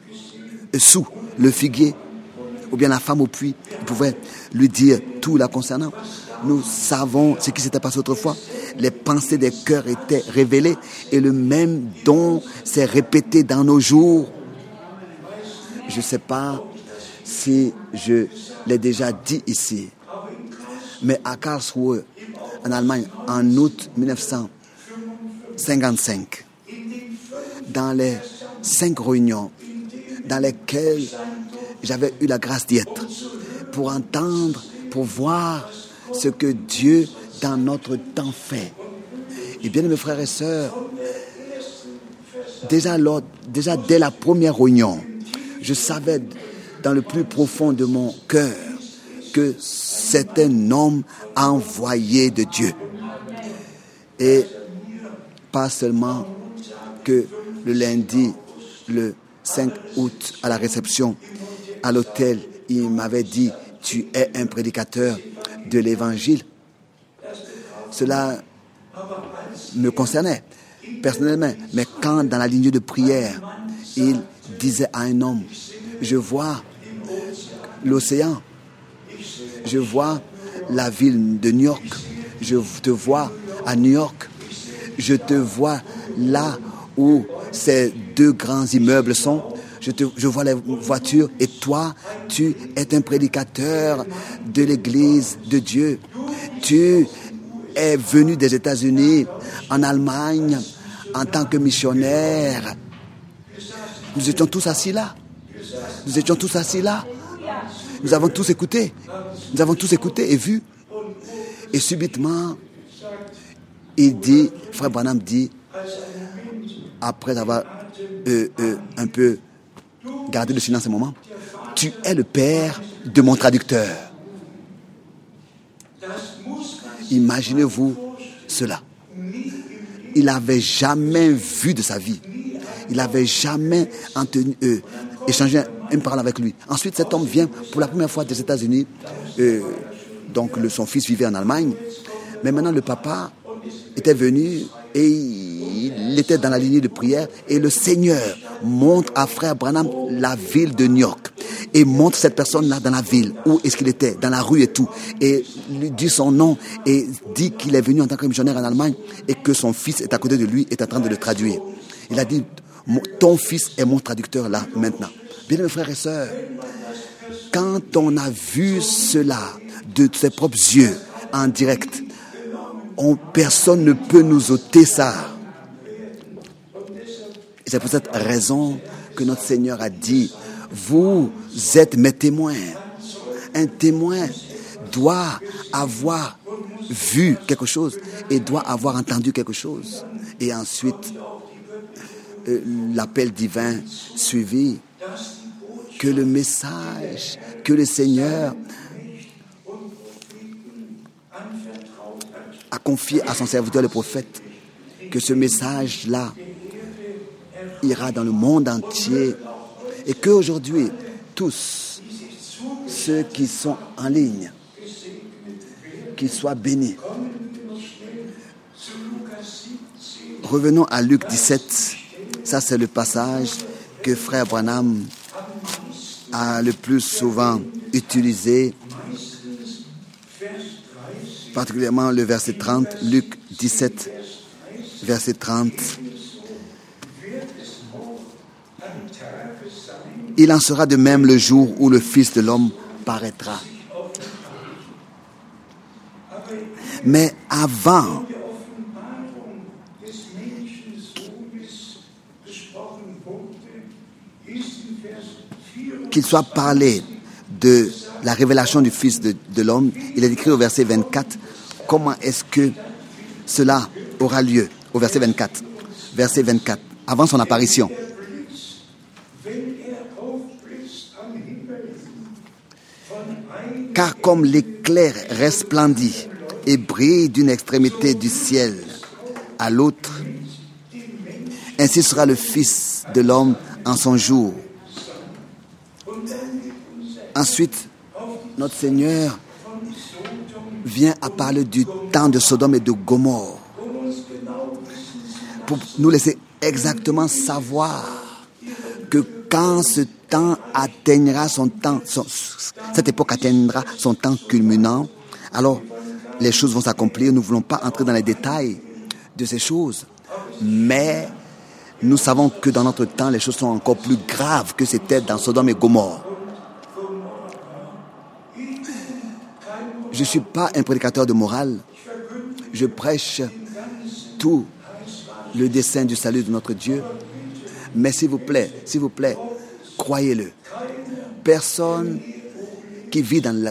le figuier, ou bien la femme au puits, il pouvait lui dire tout la concernant. Nous savons ce qui s'était passé autrefois. Les pensées des cœurs étaient révélées et le même don s'est répété dans nos jours. Je ne sais pas si je l'ai déjà dit ici, mais à Karlsruhe, en Allemagne, en août 1955, dans les 5 réunions dans lesquelles j'avais eu la grâce d'y être, pour entendre, pour voir ce que Dieu dans notre temps fait. Et bien, mes frères et sœurs, déjà dès la première réunion, je savais dans le plus profond de mon cœur que c'est un homme envoyé de Dieu. Et pas seulement que le lundi, le 5 août, à la réception, à l'hôtel, il m'avait dit « Tu es un prédicateur de l'évangile ». Cela me concernait personnellement. Mais quand dans la ligne de prière, il disait à un homme « Je vois l'océan, je vois la ville de New York, je te vois à New York, je te vois là où ces 2 grands immeubles sont, je vois les voitures, et toi, tu es un prédicateur de l'Église de Dieu. Tu es venu des États-Unis, en Allemagne, en tant que missionnaire. » Nous étions tous assis là. Nous avons tous écouté. Et vu. Et subitement, frère Branham dit, après avoir un peu gardé le silence un moment, « Tu es le père de mon traducteur. » Imaginez-vous cela. Il n'avait jamais vu de sa vie. Il n'avait jamais échangé une parole avec lui. Ensuite, cet homme vient pour la première fois des États-Unis. Donc, son fils vivait en Allemagne. Mais maintenant, le papa était venu et il était dans la lignée de prière. Et le Seigneur montre à frère Branham la ville de New York. Et montre cette personne-là dans la ville. Où est-ce qu'il était? Dans la rue et tout. Et lui dit son nom et dit qu'il est venu en tant que missionnaire en Allemagne et que son fils est à côté de lui, est en train de le traduire. Il a dit, ton fils est mon traducteur là, maintenant. Bien, mes frères et sœurs, quand on a vu cela de ses propres yeux, en direct, personne ne peut nous ôter ça. Et c'est pour cette raison que notre Seigneur a dit, vous êtes mes témoins. Un témoin doit avoir vu quelque chose et doit avoir entendu quelque chose. Et ensuite, l'appel divin suivi, que le message que le Seigneur a confié à son serviteur le prophète, que ce message-là ira dans le monde entier et qu'aujourd'hui, tous ceux qui sont en ligne, qu'ils soient bénis. Revenons à Luc 17. Ça, c'est le passage que frère Branham a le plus souvent utilisé, particulièrement le verset 30, Luc 17, verset 30. Il en sera de même le jour où le Fils de l'homme paraîtra. Mais avant qu'il soit parlé de la révélation du Fils de l'homme, il est écrit au verset 24, comment est-ce que cela aura lieu, au verset 24, avant son apparition. Car comme l'éclair resplendit et brille d'une extrémité du ciel à l'autre, ainsi sera le Fils de l'homme en son jour. Ensuite, notre Seigneur vient à parler du temps de Sodome et de Gomorrhe pour nous laisser exactement savoir que quand ce temps atteindra cette époque atteindra son temps culminant, alors les choses vont s'accomplir. Nous ne voulons pas entrer dans les détails de ces choses, mais nous savons que dans notre temps, les choses sont encore plus graves que c'était dans Sodome et Gomorrhe. Je ne suis pas un prédicateur de morale. Je prêche tout le dessein du salut de notre Dieu. Mais s'il vous plaît, croyez-le. Personne qui vit dans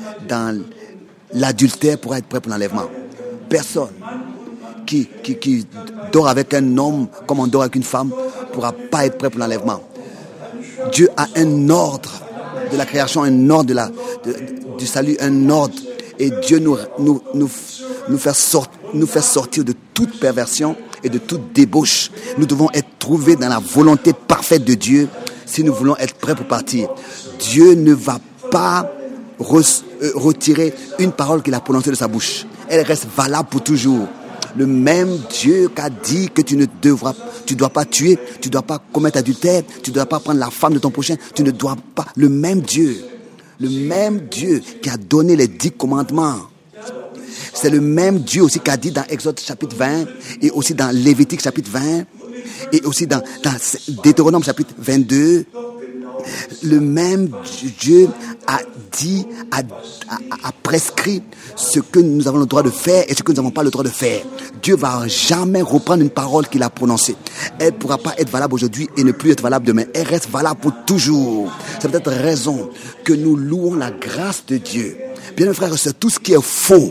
l'adultère pourra être prêt pour l'enlèvement. Personne qui dort avec un homme comme on dort avec une femme ne pourra pas être prêt pour l'enlèvement. Dieu a un ordre de la création, un ordre du salut, un ordre. Et Dieu nous fait sortir de toute perversion et de toute débauche. Nous devons être trouvés dans la volonté parfaite de Dieu si nous voulons être prêts pour partir. Dieu ne va pas retirer une parole qu'il a prononcée de sa bouche. Elle reste valable pour toujours. Le même Dieu qui a dit que tu dois pas tuer, tu ne dois pas commettre adultère, tu ne dois pas prendre la femme de ton prochain, tu ne dois pas. Le même Dieu qui a donné les 10 commandements. C'est le même Dieu aussi qui a dit dans Exode chapitre 20 et aussi dans Lévitique chapitre 20 et aussi dans Deutéronome chapitre 22. Le même Dieu a dit, a prescrit ce que nous avons le droit de faire et ce que nous n'avons pas le droit de faire. Dieu ne va jamais reprendre une parole qu'il a prononcée. Elle ne pourra pas être valable aujourd'hui et ne plus être valable demain. Elle reste valable pour toujours. C'est peut-être raison que nous louons la grâce de Dieu. Bien, mes frères et sœurs, tout ce qui est faux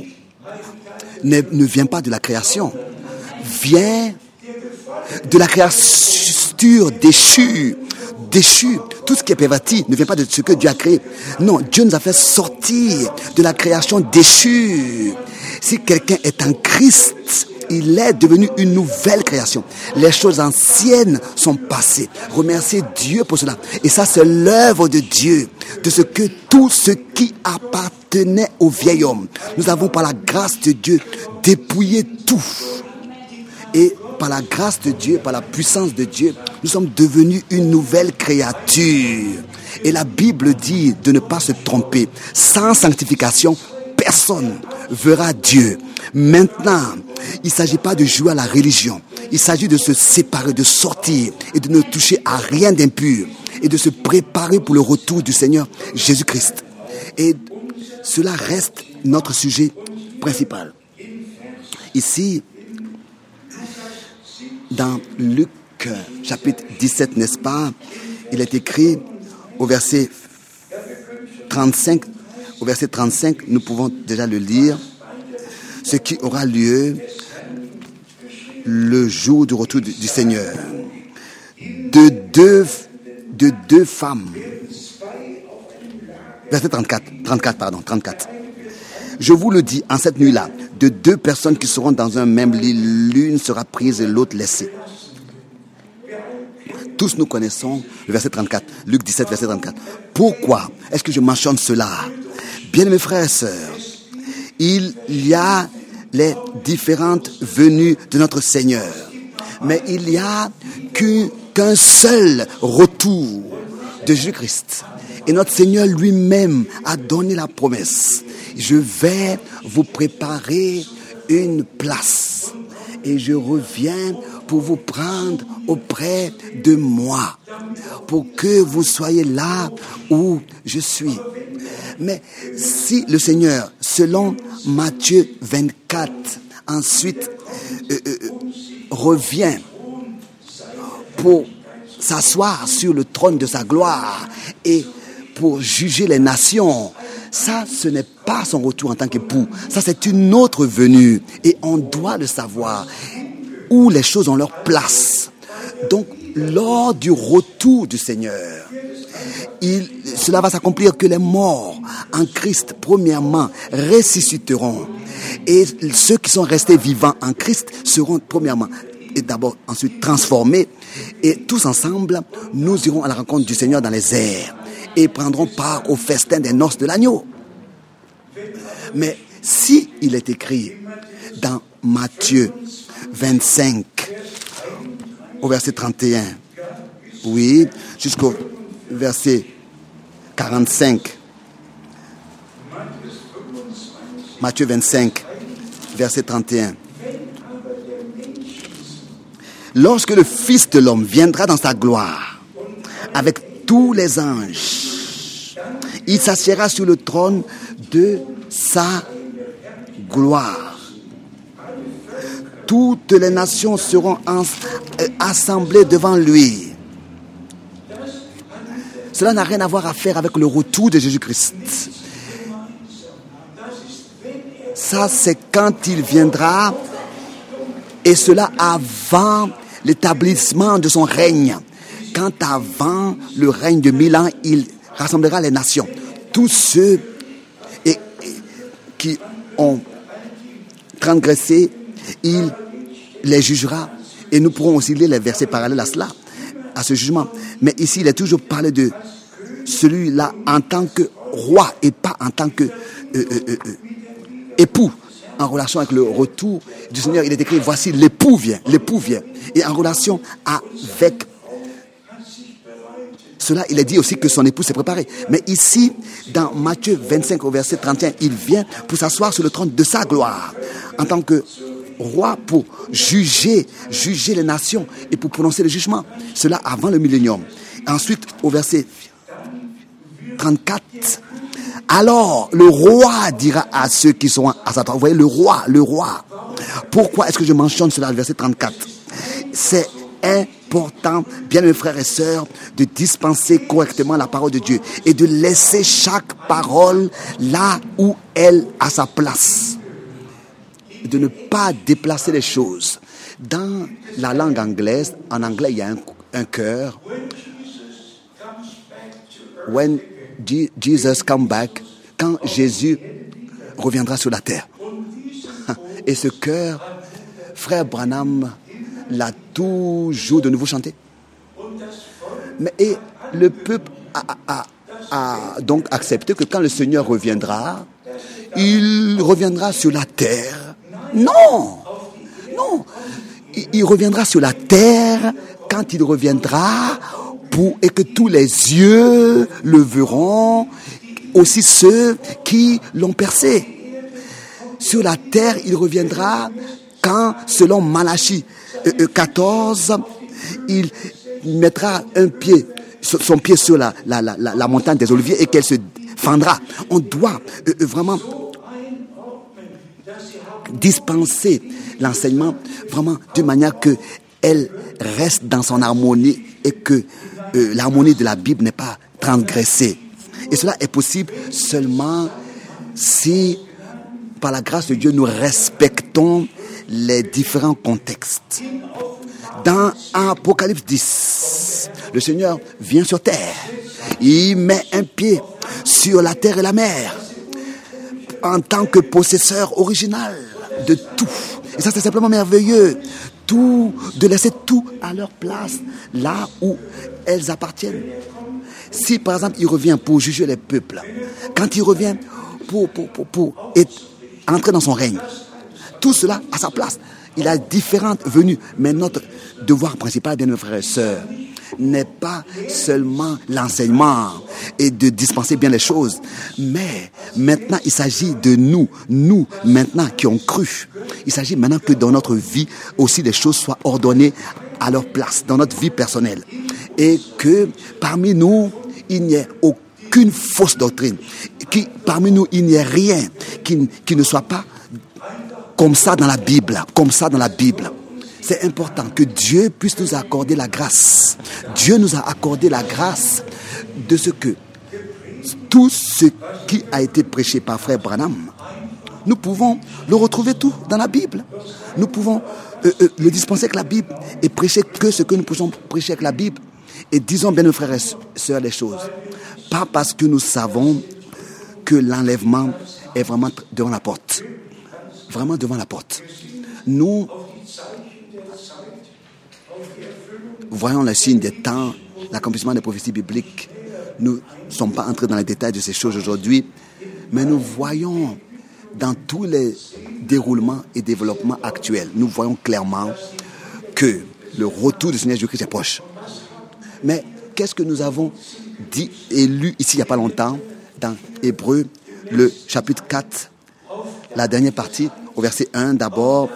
ne vient pas de la création. Vient de la créature déchue. Tout ce qui est perverti ne vient pas de ce que Dieu a créé. Non, Dieu nous a fait sortir de la création déchue. Si quelqu'un est en Christ, il est devenu une nouvelle création. Les choses anciennes sont passées. Remerciez Dieu pour cela. Et ça, c'est l'œuvre de Dieu, de ce que tout ce qui appartenait au vieil homme. Nous avons, par la grâce de Dieu, dépouillé tout. Et par la grâce de Dieu, par la puissance de Dieu, nous sommes devenus une nouvelle créature. Et la Bible dit de ne pas se tromper. Sans sanctification, personne verra Dieu. Maintenant, il ne s'agit pas de jouer à la religion. Il s'agit de se séparer, de sortir et de ne toucher à rien d'impur et de se préparer pour le retour du Seigneur Jésus-Christ. Et cela reste notre sujet principal. Ici, dans Luc chapitre 17, n'est-ce pas? Il est écrit au verset 35. Au verset 35, nous pouvons déjà le lire. Ce qui aura lieu le jour du retour du Seigneur. De deux femmes. Verset 34. Je vous le dis, en cette nuit-là, de 2 personnes qui seront dans un même lit, l'une sera prise et l'autre laissée. Tous nous connaissons le verset 34, Luc 17, verset 34. Pourquoi est-ce que je mentionne cela? Bien, mes frères et sœurs, il y a les différentes venues de notre Seigneur, mais il n'y a qu'un seul retour de Jésus-Christ. Et notre Seigneur lui-même a donné la promesse. Je vais vous préparer une place et je reviens pour vous prendre auprès de moi, pour que vous soyez là où je suis. Mais si le Seigneur, selon Matthieu 24, ensuite revient pour s'asseoir sur le trône de sa gloire et pour juger les nations. Ça, ce n'est pas son retour en tant qu'époux. Ça, c'est une autre venue. Et on doit le savoir, où les choses ont leur place. Donc, lors du retour du Seigneur, cela va s'accomplir que les morts en Christ, premièrement, ressusciteront. Et ceux qui sont restés vivants en Christ seront, premièrement, et d'abord, ensuite transformés. Et tous ensemble, nous irons à la rencontre du Seigneur dans les airs et prendront part au festin des noces de l'agneau. Mais si il est écrit dans Matthieu 25, au verset 31, oui, jusqu'au verset 45, Matthieu 25, verset 31. Lorsque le Fils de l'homme viendra dans sa gloire, avec tous les anges, il s'assiera sur le trône de sa gloire. Toutes les nations seront assemblées devant lui. Cela n'a rien à faire avec le retour de Jésus-Christ. Ça, c'est quand il viendra, et cela avant l'établissement de son règne. Quand avant le règne de 1000 ans, il rassemblera les nations. Tous ceux qui ont transgressé, il les jugera. Et nous pourrons aussi lire les versets parallèles à cela, à ce jugement. Mais ici, il est toujours parlé de celui-là en tant que roi et pas en tant que époux. En relation avec le retour du Seigneur, il est écrit, voici l'époux vient. Et en relation avec cela, il est dit aussi que son époux s'est préparé. Mais ici, dans Matthieu 25 au verset 31, il vient pour s'asseoir sur le trône de sa gloire, en tant que roi pour juger les nations et pour prononcer le jugement. Cela avant le millénium. Ensuite, au verset 34, alors le roi dira à ceux qui sont à sa droite. Vous voyez, le roi. Pourquoi est-ce que je mentionne cela, le verset 34? C'est important, bien mes frères et sœurs, de dispenser correctement la parole de Dieu et de laisser chaque parole là où elle a sa place. De ne pas déplacer les choses. Dans la langue anglaise, en anglais, il y a un chœur. When Jesus come back, quand Jésus reviendra sur la terre. Et ce chœur, frère Branham l'a toujours de nouveau chanté. Et le peuple a donc accepté que quand le Seigneur reviendra, il reviendra sur la terre. Non. Il reviendra sur la terre quand il reviendra et que tous les yeux le verront, aussi ceux qui l'ont percé. Sur la terre, il reviendra quand, selon Malachie 14, il mettra son pied sur la montagne des Oliviers et qu'elle se fendra. On doit vraiment dispenser l'enseignement vraiment d'une manière que elle reste dans son harmonie et que l'harmonie de la Bible n'est pas transgressée. Et cela est possible seulement si, par la grâce de Dieu, nous respectons les différents contextes. Dans Apocalypse 10, le Seigneur vient sur terre. Il met un pied sur la terre et la mer en tant que possesseur original de tout. Et ça, c'est simplement merveilleux. De laisser tout à leur place, là où elles appartiennent. Si, par exemple, il revient pour juger les peuples, quand il revient pour entrer dans son règne, tout cela à sa place. Il a différentes venues. Mais notre devoir principal, bien mes frères et sœurs, n'est pas seulement l'enseignement et de dispenser bien les choses. Mais maintenant, il s'agit de nous maintenant qui ont cru. Il s'agit maintenant que dans notre vie aussi les choses soient ordonnées à leur place, dans notre vie personnelle. Et que parmi nous, il n'y ait aucune fausse doctrine. Parmi nous, il n'y ait rien qui ne soit pas comme ça dans la Bible. C'est important que Dieu puisse nous accorder la grâce. Dieu nous a accordé la grâce de ce que tout ce qui a été prêché par frère Branham, nous pouvons le retrouver tout dans la Bible. Nous pouvons le dispenser avec la Bible et prêcher que ce que nous pouvons prêcher avec la Bible. Et disons bien, nos frères et sœurs, les choses. Pas parce que nous savons que l'enlèvement est vraiment devant la porte. Vraiment devant la porte. Nous voyons le signe des temps, l'accomplissement des prophéties bibliques. Nous ne sommes pas entrés dans les détails de ces choses aujourd'hui, mais nous voyons dans tous les déroulements et développements actuels, nous voyons clairement que le retour du Seigneur Jésus-Christ est proche. Mais qu'est-ce que nous avons dit et lu ici il n'y a pas longtemps dans Hébreux, le chapitre 4, la dernière partie, au verset 1 d'abord.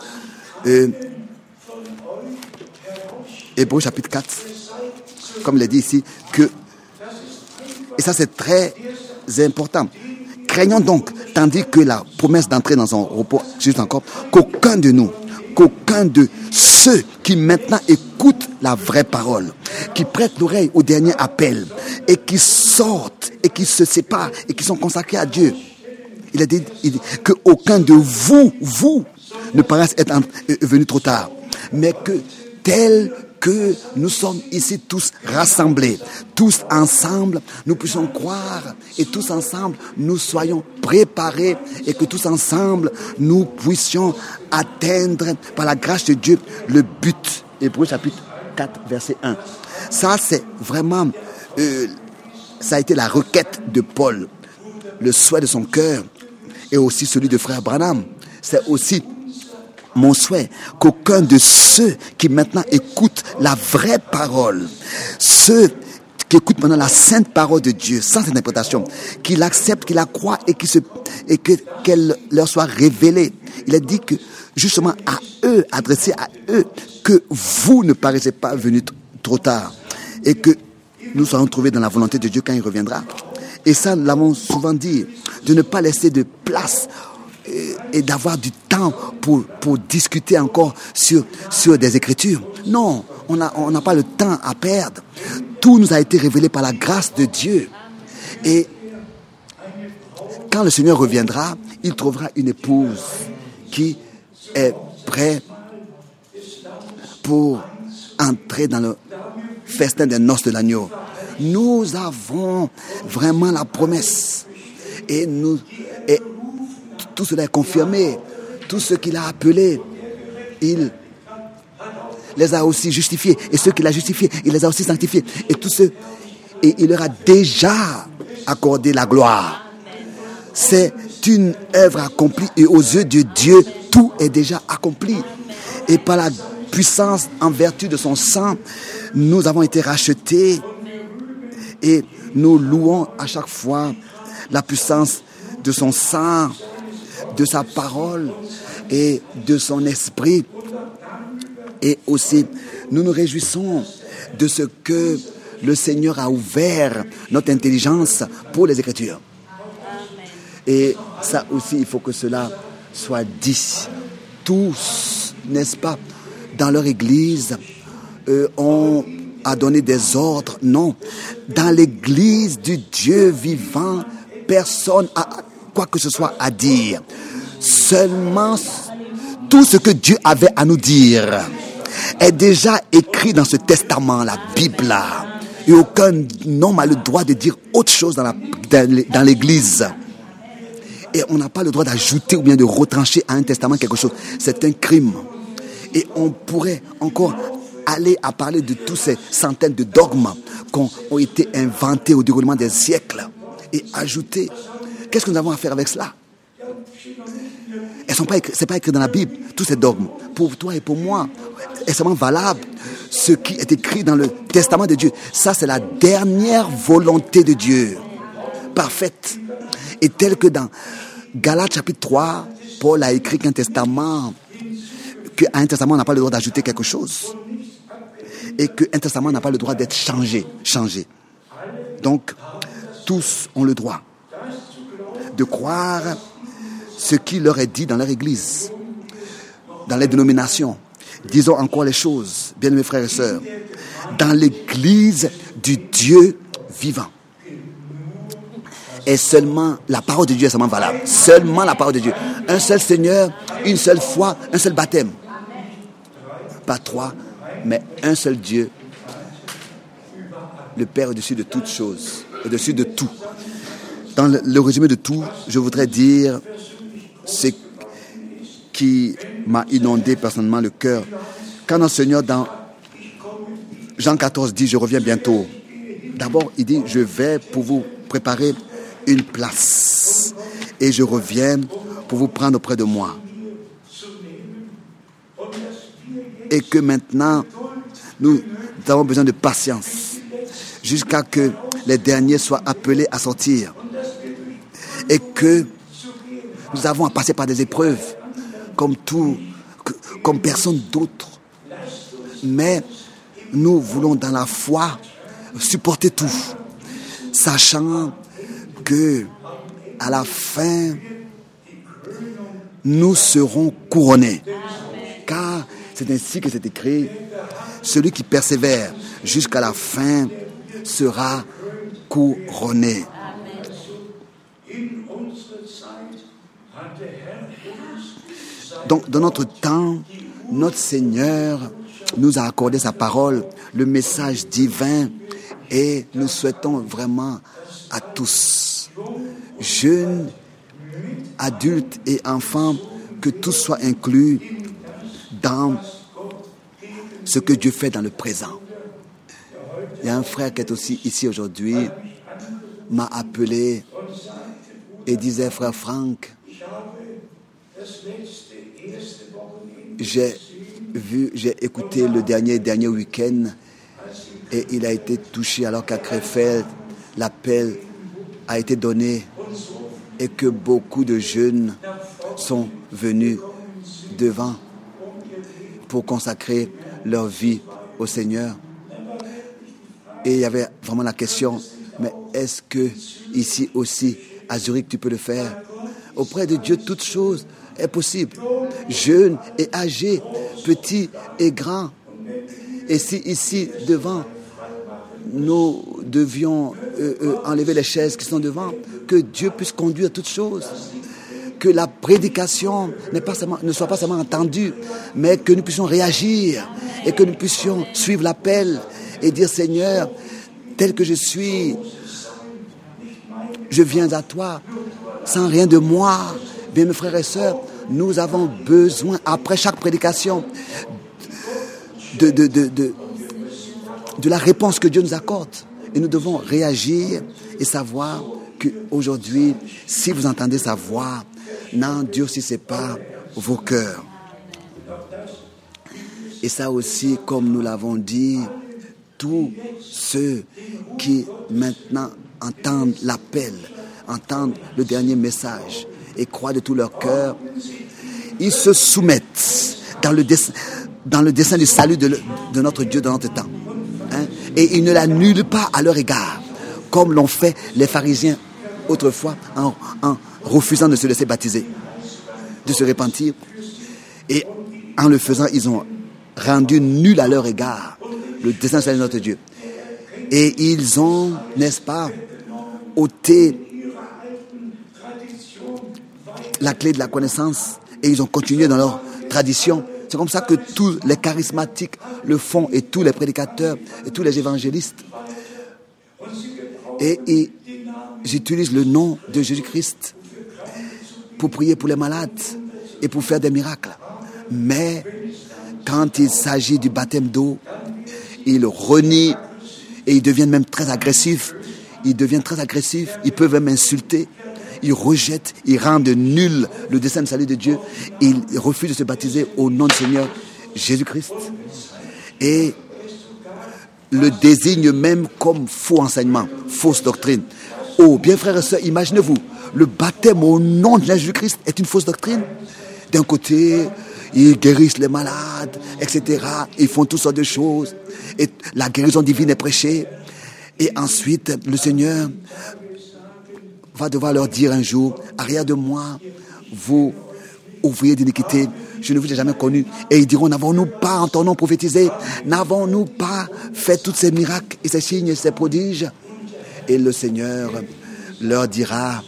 Hébreux chapitre 4, comme il est dit ici, et ça c'est très important. Craignons donc, tandis que la promesse d'entrer dans son repos, juste encore, qu'aucun de ceux qui maintenant écoutent la vraie parole, qui prêtent l'oreille au dernier appel, et qui sortent, et qui se séparent, et qui sont consacrés à Dieu, il dit qu'aucun de vous ne paraisse être venu trop tard, mais que tel que nous sommes ici tous rassemblés, tous ensemble, nous puissions croire et tous ensemble, nous soyons préparés et que tous ensemble, nous puissions atteindre par la grâce de Dieu le but. Hébreux chapitre 4, verset 1. Ça, c'est vraiment, ça a été la requête de Paul, le souhait de son cœur et aussi celui de frère Branham. C'est aussi mon souhait qu'aucun de ceux qui maintenant écoutent la vraie parole, ceux qui écoutent maintenant la sainte parole de Dieu, sans cette interprétation, qui l'acceptent, qui la croient et qu'elle leur soit révélée. Il a dit que justement à eux, adressé à eux, que vous ne paraissez pas venus trop tard et que nous serons trouvés dans la volonté de Dieu quand il reviendra. Et ça, nous l'avons souvent dit, de ne pas laisser de place et d'avoir du temps pour discuter encore sur des Écritures. Non, on n'a pas le temps à perdre. Tout nous a été révélé par la grâce de Dieu. Et quand le Seigneur reviendra, il trouvera une épouse qui est prête pour entrer dans le festin des noces de l'agneau. Nous avons vraiment la promesse. Et tout cela est confirmé. Tous ceux qu'il a appelés, il les a aussi justifiés. Et ceux qu'il a justifiés, il les a aussi sanctifiés. Et il leur a déjà accordé la gloire. C'est une œuvre accomplie. Et aux yeux de Dieu, tout est déjà accompli. Et par la puissance, en vertu de son sang, nous avons été rachetés. Et nous louons à chaque fois la puissance de son sang, de sa parole et de son esprit. Et aussi, nous nous réjouissons de ce que le Seigneur a ouvert notre intelligence pour les Écritures. Et ça aussi, il faut que cela soit dit. Tous, n'est-ce pas, dans leur Église, on a donné des ordres. Non, dans l'Église du Dieu vivant, personne a quoi que ce soit à dire. Seulement tout ce que Dieu avait à nous dire est déjà écrit dans ce testament, la Bible. Et aucun homme a le droit de dire autre chose dans l'Église. Et on n'a pas le droit d'ajouter ou bien de retrancher à un testament quelque chose. C'est un crime. Et on pourrait encore aller à parler de tous ces centaines de dogmes qui ont été inventés au déroulement des siècles et ajouter. Qu'est-ce que nous avons à faire avec cela? C'est pas écrit dans la Bible, tous ces dogmes. Pour toi et pour moi, est seulement valable ce qui est écrit dans le testament de Dieu. Ça, c'est la dernière volonté de Dieu, parfaite. Et tel que dans Galates chapitre 3, Paul a écrit qu'à un testament, on n'a pas le droit d'ajouter quelque chose. Et qu'un testament n'a pas le droit d'être changé. Donc, tous ont le droit de croire ce qui leur est dit dans leur église, dans les dénominations. Disons encore les choses, bien mes frères et sœurs, dans l'église du Dieu vivant. est seulement, la parole de Dieu est seulement valable. Seulement la parole de Dieu. Un seul Seigneur, une seule foi, un seul baptême. Pas trois, mais un seul Dieu. Le Père au-dessus de toutes choses, au-dessus de tout. Dans le résumé de tout, je voudrais dire ce qui m'a inondé personnellement le cœur. Quand notre Seigneur, dans Jean 14, dit « Je reviens bientôt », d'abord, il dit « Je vais pour vous préparer une place et je reviens pour vous prendre auprès de moi. » Et que maintenant, nous avons besoin de patience jusqu'à que les derniers soient appelés à sortir. Et que nous avons à passer par des épreuves comme personne d'autre. Mais nous voulons dans la foi supporter tout, sachant que à la fin, nous serons couronnés. Car c'est ainsi que c'est écrit, celui qui persévère jusqu'à la fin sera couronné. Donc, dans notre temps, notre Seigneur nous a accordé sa parole, le message divin, et nous souhaitons vraiment à tous, jeunes, adultes et enfants, que tous soient inclus dans ce que Dieu fait dans le présent. Il y a un frère qui est aussi ici aujourd'hui, m'a appelé et disait, frère Franck, j'ai écouté le dernier week-end et il a été touché alors qu'à Krefeld, l'appel a été donné et que beaucoup de jeunes sont venus devant pour consacrer leur vie au Seigneur. Et il y avait vraiment la question, mais est-ce que ici aussi, à Zurich, tu peux le faire? Auprès de Dieu, toute chose est possible. Jeunes et âgés, petits et grands. Et si ici, devant, nous devions enlever les chaises qui sont devant, que Dieu puisse conduire toutes choses. Que la prédication ne soit pas seulement entendue, mais que nous puissions réagir et que nous puissions suivre l'appel et dire, Seigneur, tel que je suis, je viens à toi, sans rien de moi. Bien, mes frères et sœurs, nous avons besoin, après chaque prédication, de la réponse que Dieu nous accorde. Et nous devons réagir et savoir qu'aujourd'hui, si vous entendez sa voix, n'endurcissez pas vos cœurs. Et ça aussi, comme nous l'avons dit, tous ceux qui maintenant entendent l'appel, entendent le dernier message et croient de tout leur cœur, ils se soumettent dans le dessein du salut de notre Dieu dans notre temps. Et ils ne l'annulent pas à leur égard, comme l'ont fait les pharisiens autrefois en refusant de se laisser baptiser, de se repentir. Et en le faisant, ils ont rendu nul à leur égard le dessein du salut de notre Dieu. Et ils ont, n'est-ce pas, ôté la clé de la connaissance et ils ont continué dans leur tradition. C'est comme ça que tous les charismatiques le font et tous les prédicateurs et tous les évangélistes. Et ils utilisent le nom de Jésus-Christ pour prier pour les malades et pour faire des miracles. Mais quand il s'agit du baptême d'eau, ils renient et ils deviennent même très agressifs. Ils peuvent même insulter. Ils rejettent, ils rendent nul le dessein de salut de Dieu. Ils refusent de se baptiser au nom du Seigneur Jésus-Christ. Et le désignent même comme faux enseignement, fausse doctrine. Oh, bien frères et sœurs, imaginez-vous, le baptême au nom de Jésus-Christ est une fausse doctrine. D'un côté, ils guérissent les malades, etc. Ils font toutes sortes de choses. Et la guérison divine est prêchée. Et ensuite, le Seigneur va devoir leur dire un jour, arrière de moi, vous, ouvriers d'iniquité, je ne vous ai jamais connu. Et ils diront, n'avons-nous pas en ton nom prophétisé? N'avons-nous pas fait tous ces miracles et ces signes et ces prodiges? Et le Seigneur leur dira,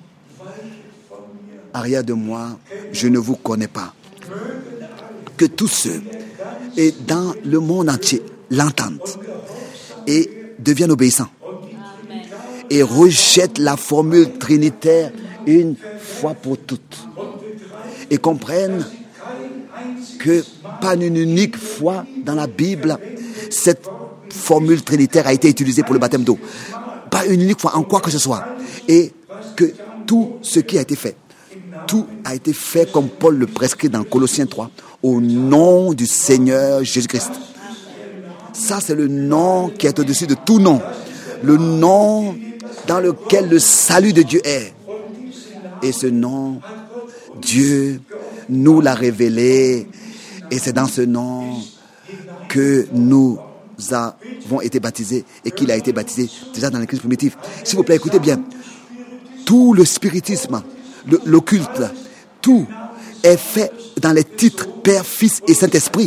arrière de moi, je ne vous connais pas. Que tous ceux et dans le monde entier l'entendent et deviennent obéissants. Et rejettent la formule trinitaire une fois pour toutes. Et comprennent que pas une unique fois dans la Bible, cette formule trinitaire a été utilisée pour le baptême d'eau. Pas une unique fois en quoi que ce soit. Et que tout ce qui a été fait, tout a été fait comme Paul le prescrit dans Colossiens 3, au nom du Seigneur Jésus-Christ. Ça, c'est le nom qui est au-dessus de tout nom. Le nom dans lequel le salut de Dieu est. Et ce nom, Dieu nous l'a révélé. Et c'est dans ce nom que nous avons été baptisés et qu'il a été baptisé déjà dans l'Église primitive. S'il vous plaît, écoutez bien. Tout le spiritisme, l'occulte, tout est fait dans les titres Père, Fils et Saint-Esprit.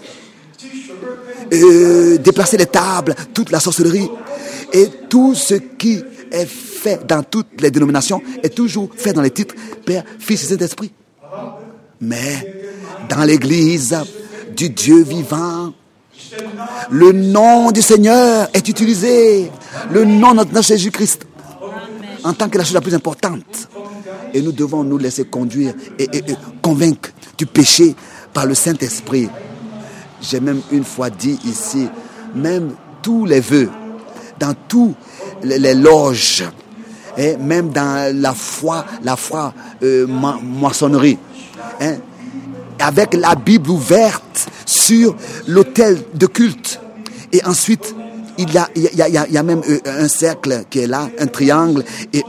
Déplacer les tables, toute la sorcellerie et tout ce qui est fait dans toutes les dénominations est toujours fait dans les titres Père, Fils et Saint-Esprit. Mais dans l'Église du Dieu vivant, le nom du Seigneur est utilisé, le nom de notre Jésus-Christ, en tant que la chose la plus importante. Et nous devons nous laisser conduire et convaincre du péché par le Saint-Esprit. J'ai même une fois dit ici, même tous les vœux, dans tous les loges, et même dans la foi moissonnerie, avec la Bible ouverte sur l'autel de culte. Et ensuite, il y a même un cercle qui est là, un triangle et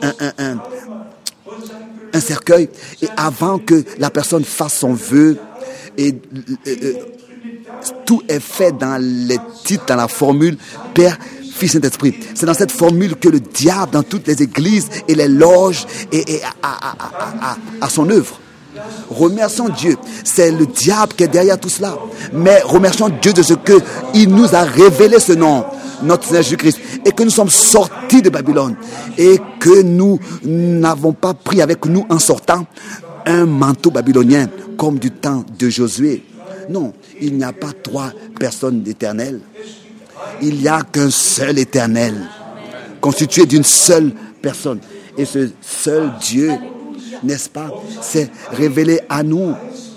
un cercueil. Et avant que la personne fasse son vœu, tout est fait dans les titres, dans la formule Père, Fils, Saint-Esprit. C'est dans cette formule que le diable, dans toutes les églises et les loges, a son œuvre. Remercions Dieu. C'est le diable qui est derrière tout cela. Mais remercions Dieu de ce qu'il nous a révélé ce nom, notre Seigneur Jésus-Christ, et que nous sommes sortis de Babylone, et que nous n'avons pas pris avec nous en sortant un manteau babylonien comme du temps de Josué. Non, il n'y a pas trois personnes éternelles. Il n'y a qu'un seul éternel, constitué d'une seule personne. Et ce seul Dieu, n'est-ce pas, s'est révélé à nous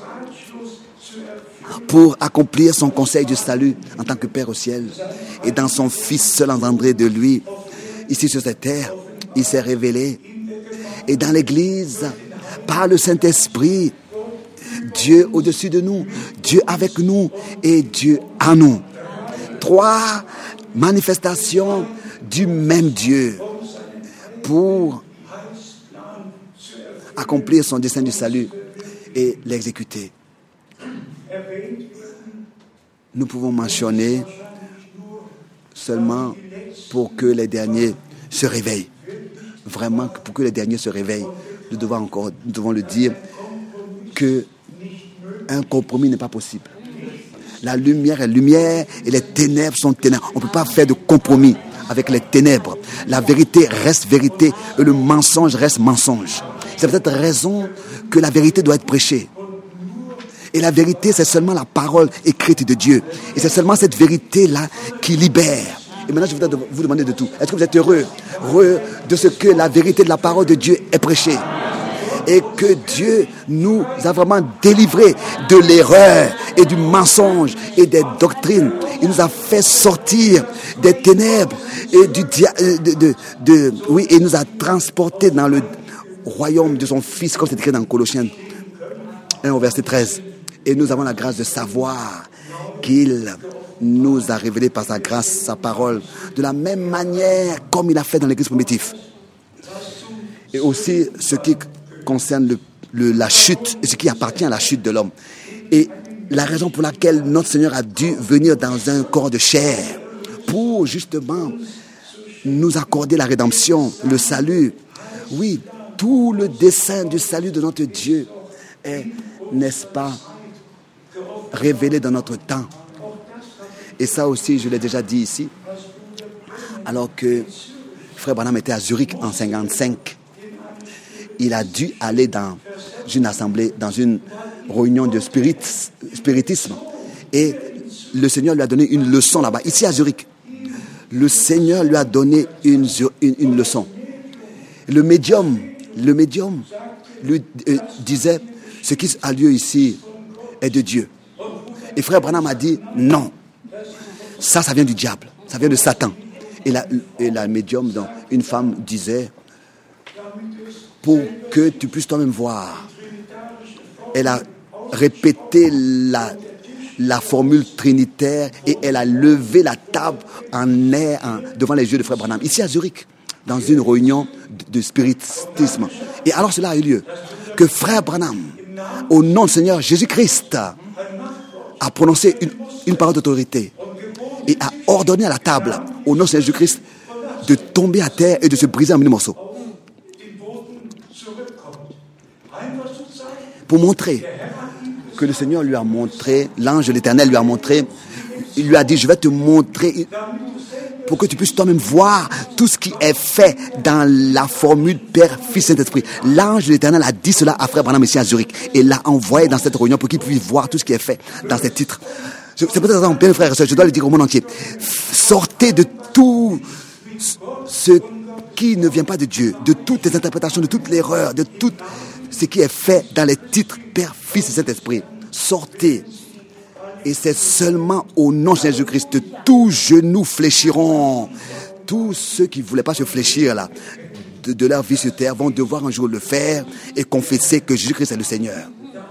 pour accomplir son conseil de salut en tant que Père au ciel. Et dans son Fils seul engendré de lui, ici sur cette terre, il s'est révélé. Et dans l'Église, par le Saint-Esprit, Dieu au-dessus de nous, Dieu avec nous et Dieu en nous. Trois manifestations du même Dieu pour accomplir son dessein du salut et l'exécuter. Nous pouvons mentionner seulement pour que les derniers se réveillent. Vraiment, pour que les derniers se réveillent. Nous devons le dire que un compromis n'est pas possible. La lumière est lumière et les ténèbres sont ténèbres. On ne peut pas faire de compromis avec les ténèbres. La vérité reste vérité et le mensonge reste mensonge. C'est peut-être raison que la vérité doit être prêchée. Et la vérité, c'est seulement la parole écrite de Dieu. Et c'est seulement cette vérité-là qui libère. Et maintenant, je voudrais vous demander de tout. Est-ce que vous êtes heureux de ce que la vérité de la parole de Dieu est prêchée? Et que Dieu nous a vraiment délivrés de l'erreur et du mensonge et des doctrines. Il nous a fait sortir des ténèbres et et nous a transportés dans le royaume de son Fils, comme c'est écrit dans Colossiens 1 au verset 13. Et nous avons la grâce de savoir qu'il nous a révélé par sa grâce, sa parole, de la même manière comme il a fait dans l'Église primitive. Et aussi ce qui concerne la chute, et ce qui appartient à la chute de l'homme. Et la raison pour laquelle notre Seigneur a dû venir dans un corps de chair, pour justement nous accorder la rédemption, le salut. Oui, tout le dessein du salut de notre Dieu est, n'est-ce pas, révélé dans notre temps. Et ça aussi, je l'ai déjà dit ici, alors que Frère Branham était à Zurich en 1955. Il a dû aller dans une assemblée, dans une réunion de spiritisme. Et le Seigneur lui a donné une leçon là-bas, ici à Zurich. Le Seigneur lui a donné une leçon. Le médium lui disait, ce qui a lieu ici est de Dieu. Et Frère Branham a dit, non, ça vient du diable, ça vient de Satan. Et la médium, donc, une femme disait, pour que tu puisses toi-même voir. Elle a répété la formule trinitaire et elle a levé la table en air devant les yeux de Frère Branham, ici à Zurich, dans une réunion de spiritisme. Et alors cela a eu lieu, que Frère Branham, au nom du Seigneur Jésus-Christ, a prononcé une parole d'autorité et a ordonné à la table, au nom de Jésus-Christ, de tomber à terre et de se briser en mille morceaux. Pour montrer que le Seigneur lui a montré, l'ange de l'Éternel lui a montré, il lui a dit, je vais te montrer, pour que tu puisses toi-même voir tout ce qui est fait dans la formule Père, Fils, Saint-Esprit. L'ange de l'Éternel a dit cela à Frère Branham ici à Zurich et l'a envoyé dans cette réunion pour qu'il puisse voir tout ce qui est fait dans ces titres. C'est peut-être un bien frère et soeur, je dois le dire au monde entier. Sortez de tout ce qui ne vient pas de Dieu, de toutes les interprétations, de toute l'erreur, de tout ce qui est fait dans les titres Père, Fils et Saint-Esprit. Sortez. Et c'est seulement au nom de Jésus-Christ que tous genoux fléchiront. Tous ceux qui ne voulaient pas se fléchir là, de leur vie sur terre vont devoir un jour le faire et confesser que Jésus-Christ est le Seigneur.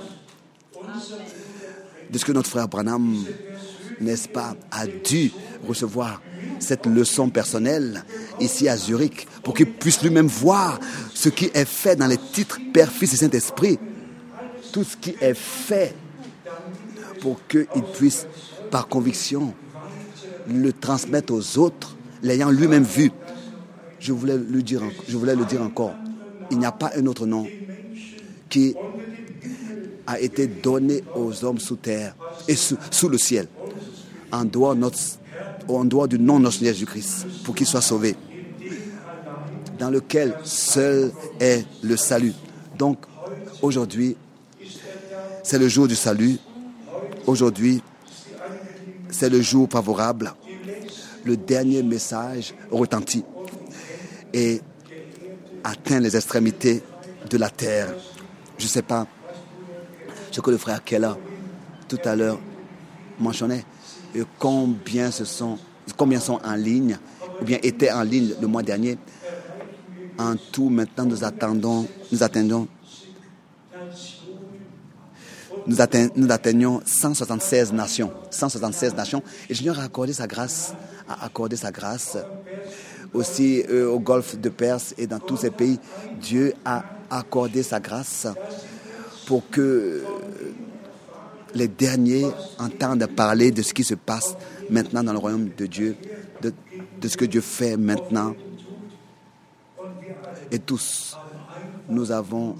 De ce que notre frère Branham, n'est-ce pas, a dû recevoir cette leçon personnelle ici à Zurich pour qu'il puisse lui-même voir ce qui est fait dans les titres Père, Fils et Saint-Esprit. Tout ce qui est fait pour qu'il puisse, par conviction, le transmettre aux autres, l'ayant lui-même vu. Je voulais le dire encore. Il n'y a pas un autre nom qui a été donné aux hommes sous terre et sous le ciel, en dehors du nom de notre Seigneur Jésus-Christ, pour qu'il soit sauvé, dans lequel seul est le salut. Donc, aujourd'hui, c'est le jour du salut. Aujourd'hui, c'est le jour favorable. Le dernier message retentit et atteint les extrémités de la terre. Je ne sais pas ce que le frère Keller, tout à l'heure, mentionnait, et combien sont en ligne, ou bien étaient en ligne le mois dernier. En tout, maintenant, nous atteignons 176 nations. 176 nations. Et le Seigneur a accordé sa grâce. Aussi au golfe de Perse et dans tous ces pays. Dieu a accordé sa grâce pour que les derniers entendent parler de ce qui se passe maintenant dans le royaume de Dieu, de ce que Dieu fait maintenant. Et tous, nous avons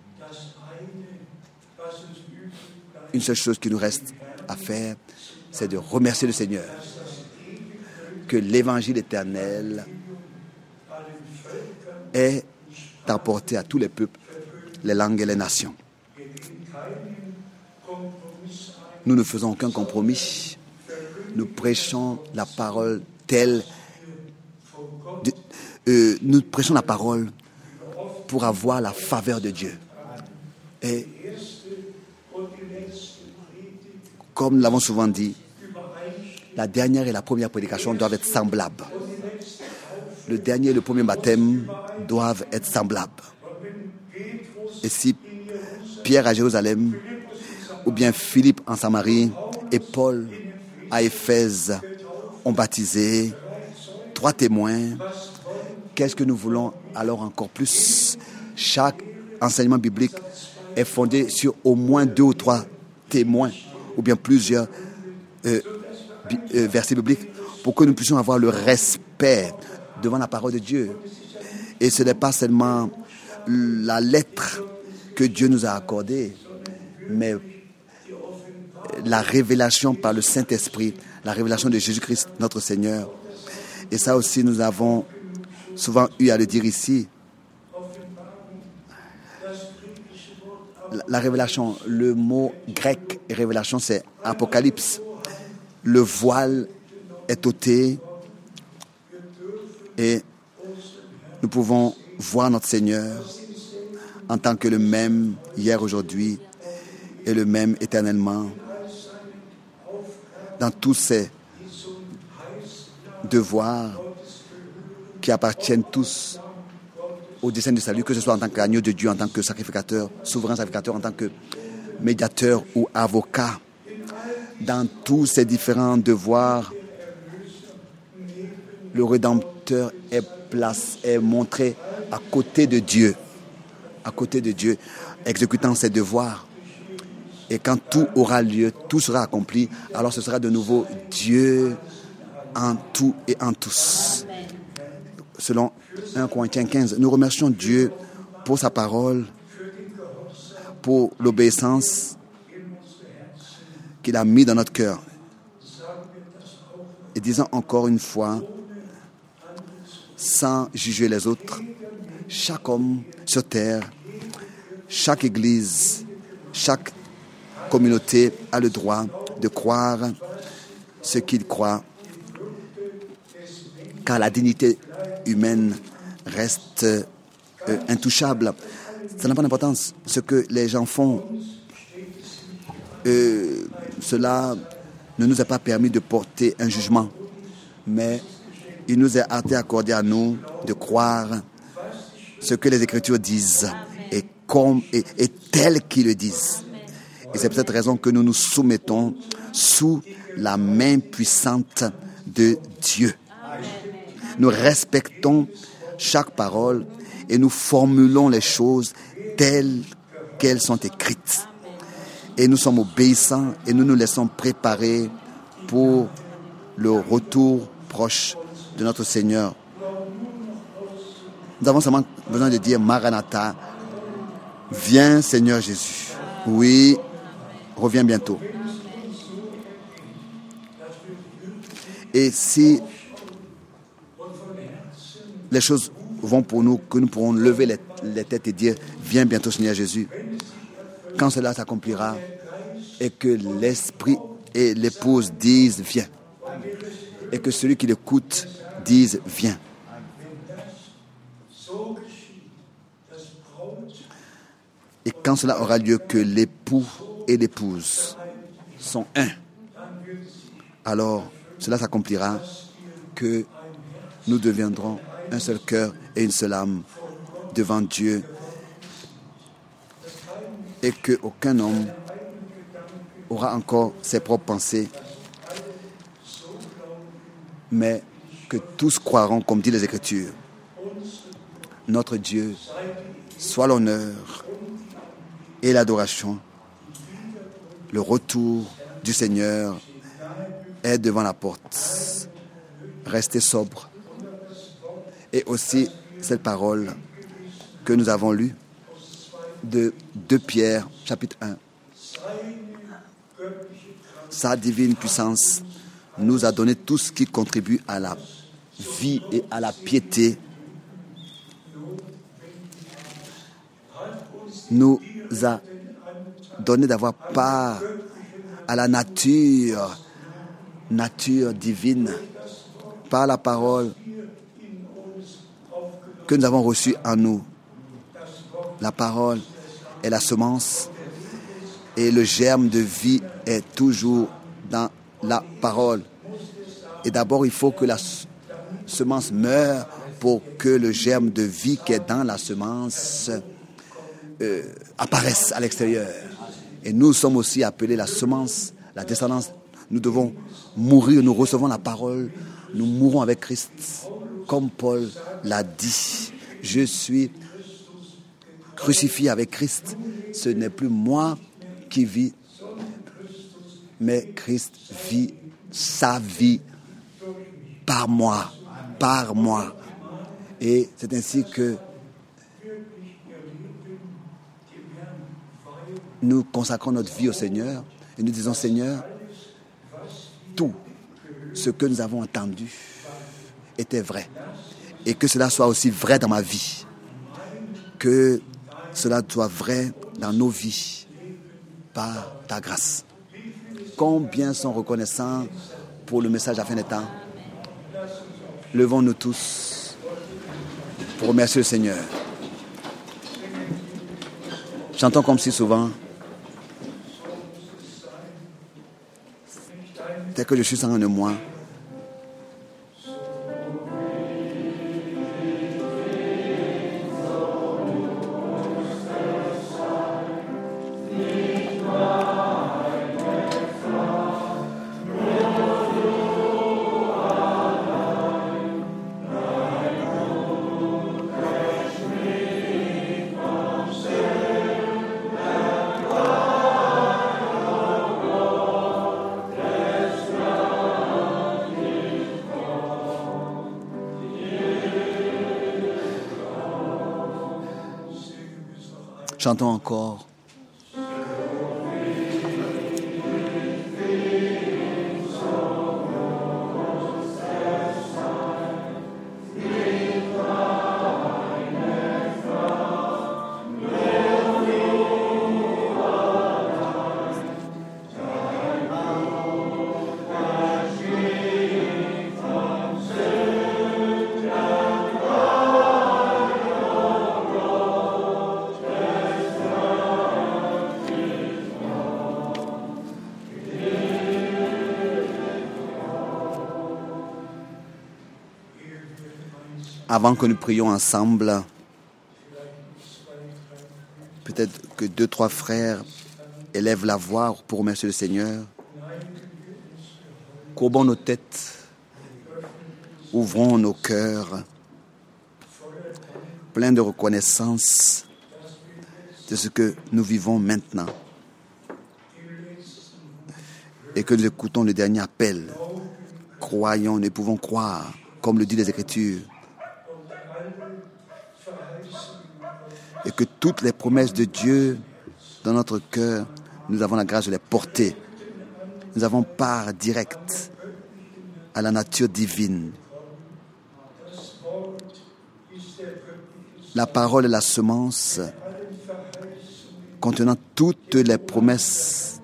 une seule chose qui nous reste à faire, c'est de remercier le Seigneur. Que l'évangile éternel est apporté à tous les peuples, les langues et les nations. Nous ne faisons aucun compromis. Nous prêchons la parole telle. Nous prêchons la parole pour avoir la faveur de Dieu. Et comme nous l'avons souvent dit, la dernière et la première prédication doivent être semblables. Le dernier et le premier baptême doivent être semblables. Et si Pierre à Jérusalem, ou bien Philippe en Samarie et Paul à Éphèse ont baptisé 3 témoins, qu'est-ce que nous voulons alors encore plus? Chaque enseignement biblique est fondé sur au moins 2 ou 3 témoins, ou bien plusieurs versets bibliques, pour que nous puissions avoir le respect devant la parole de Dieu. Et ce n'est pas seulement la lettre que Dieu nous a accordée, mais la révélation par le Saint-Esprit, la révélation de Jésus-Christ, notre Seigneur. Et ça aussi, nous avons souvent eu à le dire ici. La révélation, le mot grec révélation, c'est apocalypse. Le voile est ôté et nous pouvons voir notre Seigneur en tant que le même hier, aujourd'hui et le même éternellement dans tous ces devoirs qui appartiennent tous au dessein du salut, que ce soit en tant qu'agneau de Dieu, en tant que sacrificateur, souverain sacrificateur, en tant que médiateur ou avocat. Dans tous ces différents devoirs, le Rédempteur est montré à côté de Dieu, exécutant ses devoirs. Et quand tout aura lieu, tout sera accompli, alors ce sera de nouveau Dieu en tout et en tous. Selon 1 Corinthiens 15, nous remercions Dieu pour sa parole, pour l'obéissance qu'il a mis dans notre cœur. Et disons encore une fois, sans juger les autres, chaque homme sur terre, chaque église, chaque communauté a le droit de croire ce qu'il croit, car la dignité humaine reste intouchable. Ça n'a pas d'importance ce que les gens font. Cela ne nous a pas permis de porter un jugement, mais il nous est accordé à nous de croire ce que les Écritures disent et tel qu'ils le disent. Et c'est pour cette raison que nous nous soumettons sous la main puissante de Dieu. Nous respectons chaque parole et nous formulons les choses telles qu'elles sont écrites. Et nous sommes obéissants et nous nous laissons préparer pour le retour proche de notre Seigneur. Nous avons seulement besoin de dire Maranatha, viens Seigneur Jésus. Oui, reviens bientôt. Et si les choses vont pour nous, que nous pourrons lever les têtes et dire viens bientôt Seigneur Jésus, quand cela s'accomplira et que l'esprit et l'épouse disent viens, et que celui qui l'écoute dise viens. Et quand cela aura lieu, que l'époux et l'épouse sont un, alors cela s'accomplira, que nous deviendrons un seul cœur et une seule âme devant Dieu, et qu'aucun homme aura encore ses propres pensées, mais que tous croiront, comme dit les Écritures. Notre Dieu, soit l'honneur et l'adoration. Le retour du Seigneur est devant la porte. Restez sobre. Et aussi cette parole que nous avons lue de 2 Pierre, chapitre 1. Sa divine puissance nous a donné tout ce qui contribue à la vie et à la piété. Nous a donné d'avoir part à la nature divine par la parole que nous avons reçue en nous. La parole est la semence et le germe de vie est toujours dans la parole. Et d'abord, il faut que la semence meure pour que le germe de vie qui est dans la semence apparaisse à l'extérieur. Et nous sommes aussi appelés la semence, la descendance. Nous devons mourir, nous recevons la parole, nous mourrons avec Christ. Comme Paul l'a dit, je suis crucifié avec Christ. Ce n'est plus moi qui vis, mais Christ vit sa vie par moi. Et c'est ainsi que nous consacrons notre vie au Seigneur et nous disons, Seigneur, tout ce que nous avons entendu était vrai. et que cela soit aussi vrai dans ma vie, que cela soit vrai dans nos vies par ta grâce. Combien sont reconnaissants pour le message à la fin des temps. Levons-nous tous pour remercier le Seigneur. Chantons comme si souvent. Tel que je suis sans un de moi. Chantons encore. Avant que nous prions ensemble, peut-être que 2-3 frères élèvent la voix pour remercier le Seigneur. Courbons nos têtes, ouvrons nos cœurs, pleins de reconnaissance de ce que nous vivons maintenant. Et que nous écoutons le dernier appel. Croyons, nous pouvons croire, comme le dit les Écritures. Et que toutes les promesses de Dieu dans notre cœur, nous avons la grâce de les porter. Nous avons part directe à la nature divine. La parole est la semence contenant toutes les promesses.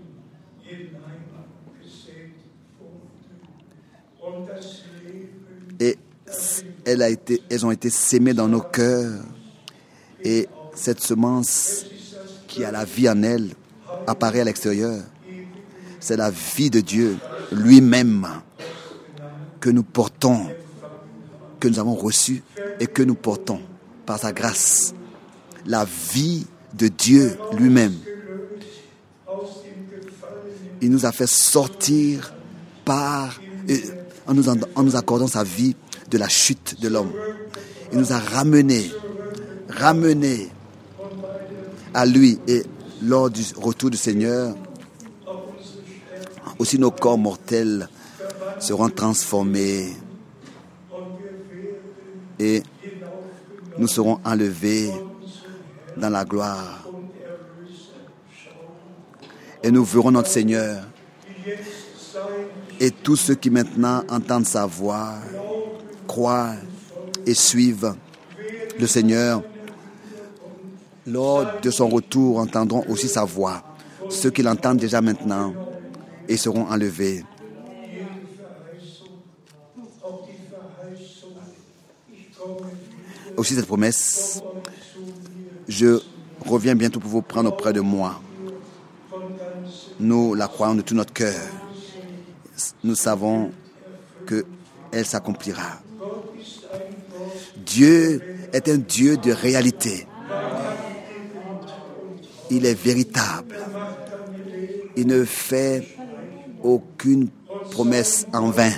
Et elles ont été sémées dans nos cœurs. Et cette semence qui a la vie en elle apparaît à l'extérieur. C'est la vie de Dieu lui-même que nous portons, que nous avons reçue et que nous portons par sa grâce. La vie de Dieu lui-même. Il nous a fait sortir en nous accordant sa vie de la chute de l'homme. Il nous a ramenés à lui, et lors du retour du Seigneur, aussi nos corps mortels seront transformés et nous serons enlevés dans la gloire. Et nous verrons notre Seigneur. Et tous ceux qui maintenant entendent sa voix, croient et suivent le Seigneur, lors de son retour, entendront aussi sa voix. Ceux qui l'entendent déjà maintenant et seront enlevés. Aussi cette promesse, je reviens bientôt pour vous prendre auprès de moi. Nous la croyons de tout notre cœur. Nous savons qu'elle s'accomplira. Dieu est un Dieu de réalité. Il est véritable. Il ne fait aucune promesse en vain.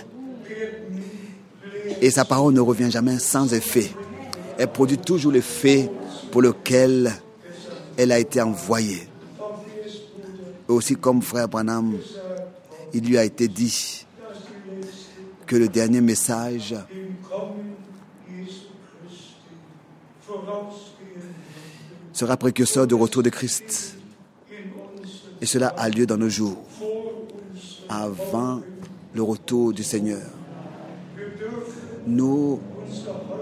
Et sa parole ne revient jamais sans effet. Elle produit toujours l'effet pour lequel elle a été envoyée. Et aussi comme frère Branham, il lui a été dit que le dernier message sera précurseur du retour de Christ. Et cela a lieu dans nos jours, avant le retour du Seigneur. Nous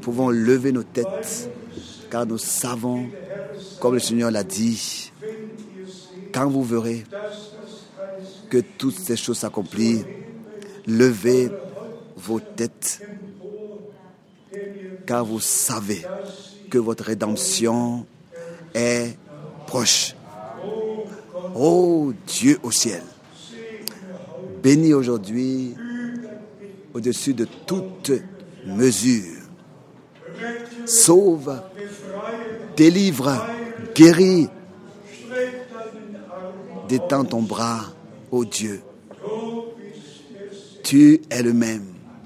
pouvons lever nos têtes, car nous savons, comme le Seigneur l'a dit, quand vous verrez que toutes ces choses s'accomplissent, levez vos têtes, car vous savez que votre rédemption est proche. Ô Dieu au ciel, bénis aujourd'hui au-dessus de toute mesure. Sauve, délivre, guéris. Détends ton bras, ô Dieu. Tu es le même.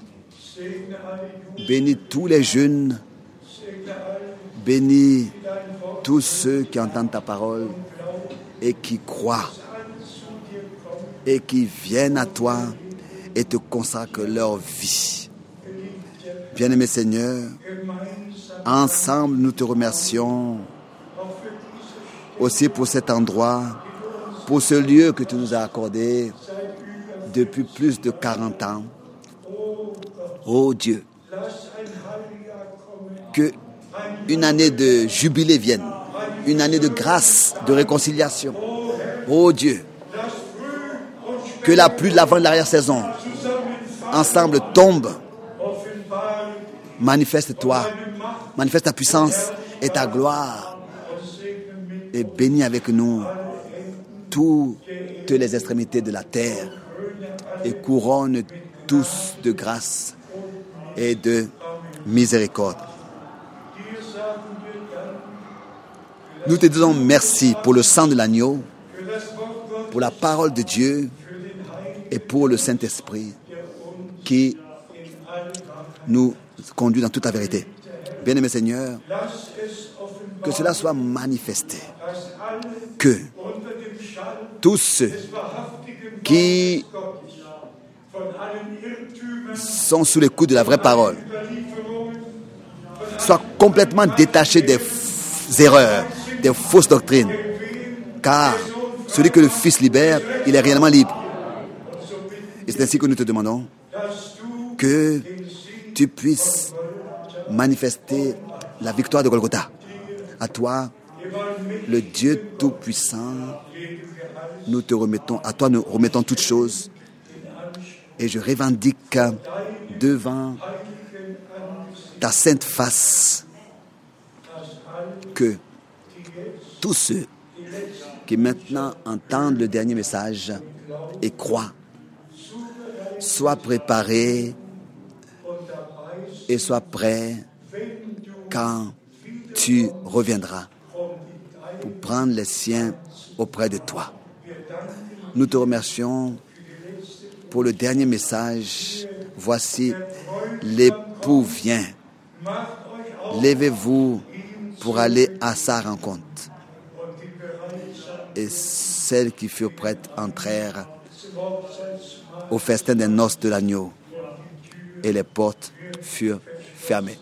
Bénis tous les jeunes. Bénis tous ceux qui entendent ta parole et qui croient et qui viennent à toi et te consacrent leur vie. Bien-aimé Seigneur, ensemble nous te remercions aussi pour cet endroit, pour ce lieu que tu nous as accordé depuis plus de 40 ans. Oh Dieu, que une année de jubilé vienne, une année de grâce, de réconciliation. Oh Dieu, que la pluie de l'avant et de l'arrière-saison ensemble tombe. Manifeste-toi, manifeste ta puissance et ta gloire. Et bénis avec nous toutes les extrémités de la terre et couronne tous de grâce et de miséricorde. Nous te disons merci pour le sang de l'agneau, pour la parole de Dieu et pour le Saint-Esprit qui nous conduit dans toute la vérité. Bien-aimé Seigneur, que cela soit manifesté, que tous ceux qui sont sous les coups de la vraie parole soient complètement détachés des erreurs, des fausses doctrines, car celui que le Fils libère, il est réellement libre. Et c'est ainsi que nous te demandons que tu puisses manifester la victoire de Golgotha. À toi, le Dieu Tout-Puissant, nous te remettons, à toi nous remettons toutes choses. Et je revendique devant ta sainte face que tous ceux qui maintenant entendent le dernier message et croient soient préparés et soient prêts quand tu reviendras pour prendre les siens auprès de toi. Nous te remercions pour le dernier message. Voici, l'époux vient. Levez-vous pour aller à sa rencontre. Et celles qui furent prêtes entrèrent au festin des noces de l'agneau. Et les portes furent fermées.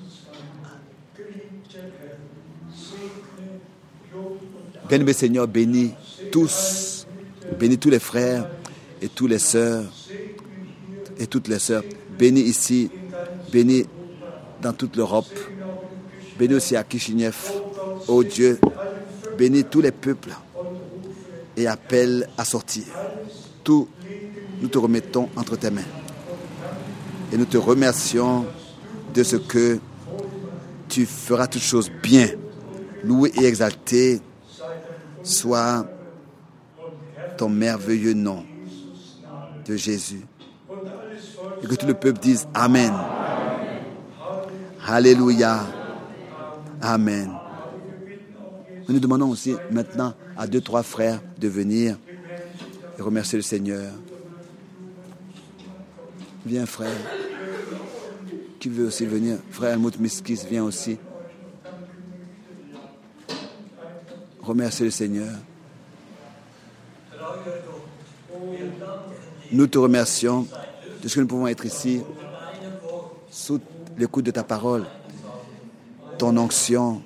Bien-aimé Seigneur, bénis tous les frères et toutes les sœurs et toutes les sœurs. Bénis ici, bénis dans toute l'Europe, bénis aussi à Kishinev. Oh Dieu, bénis tous les peuples et appelle à sortir. Tout, nous te remettons entre tes mains. Et nous te remercions de ce que tu feras toutes choses bien. Loué et exalté soit ton merveilleux nom de Jésus. Et que tout le peuple dise Amen. Alléluia. Amen. Nous demandons aussi maintenant à 2-3 frères de venir et remercier le Seigneur. Viens frère. Qui veut aussi venir? Frère Helmut Miskis, viens aussi. Remercier le Seigneur. Nous te remercions de ce que nous pouvons être ici sous l'écoute de ta parole, ton onction.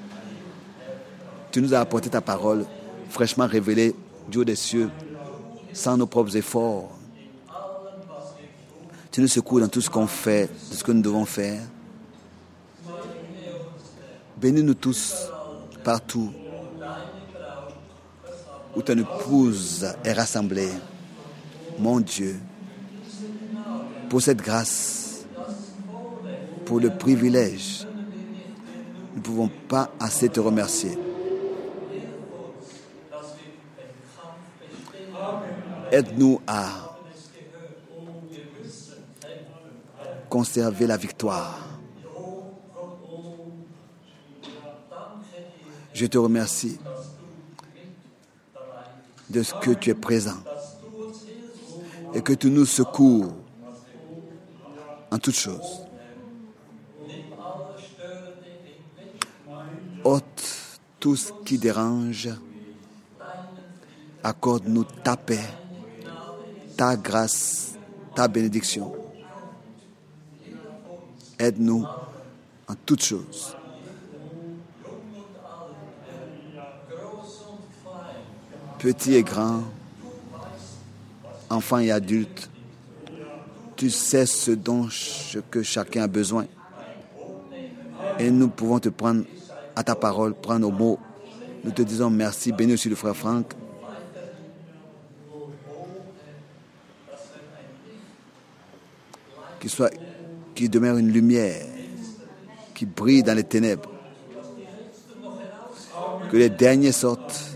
Tu nous as apporté ta parole fraîchement révélée du haut des cieux sans nos propres efforts. Tu nous secours dans tout ce qu'on fait, de ce que nous devons faire. Bénis-nous tous, partout où ton épouse est rassemblée. Mon Dieu, pour cette grâce, pour le privilège, nous ne pouvons pas assez te remercier. Aide-nous à conserver la victoire. Je te remercie de ce que tu es présent et que tu nous secours en toutes choses. Ôte tout ce qui dérange. Accorde-nous ta paix, ta grâce, ta bénédiction. Aide-nous en toutes choses. Petits et grands, enfants et adultes, tu sais ce dont que chacun a besoin. Et nous pouvons te prendre à ta parole, prendre nos mots. Nous te disons merci. Bénis aussi le frère Franck. Qu'il demeure une lumière qui brille dans les ténèbres. Que les derniers sortent.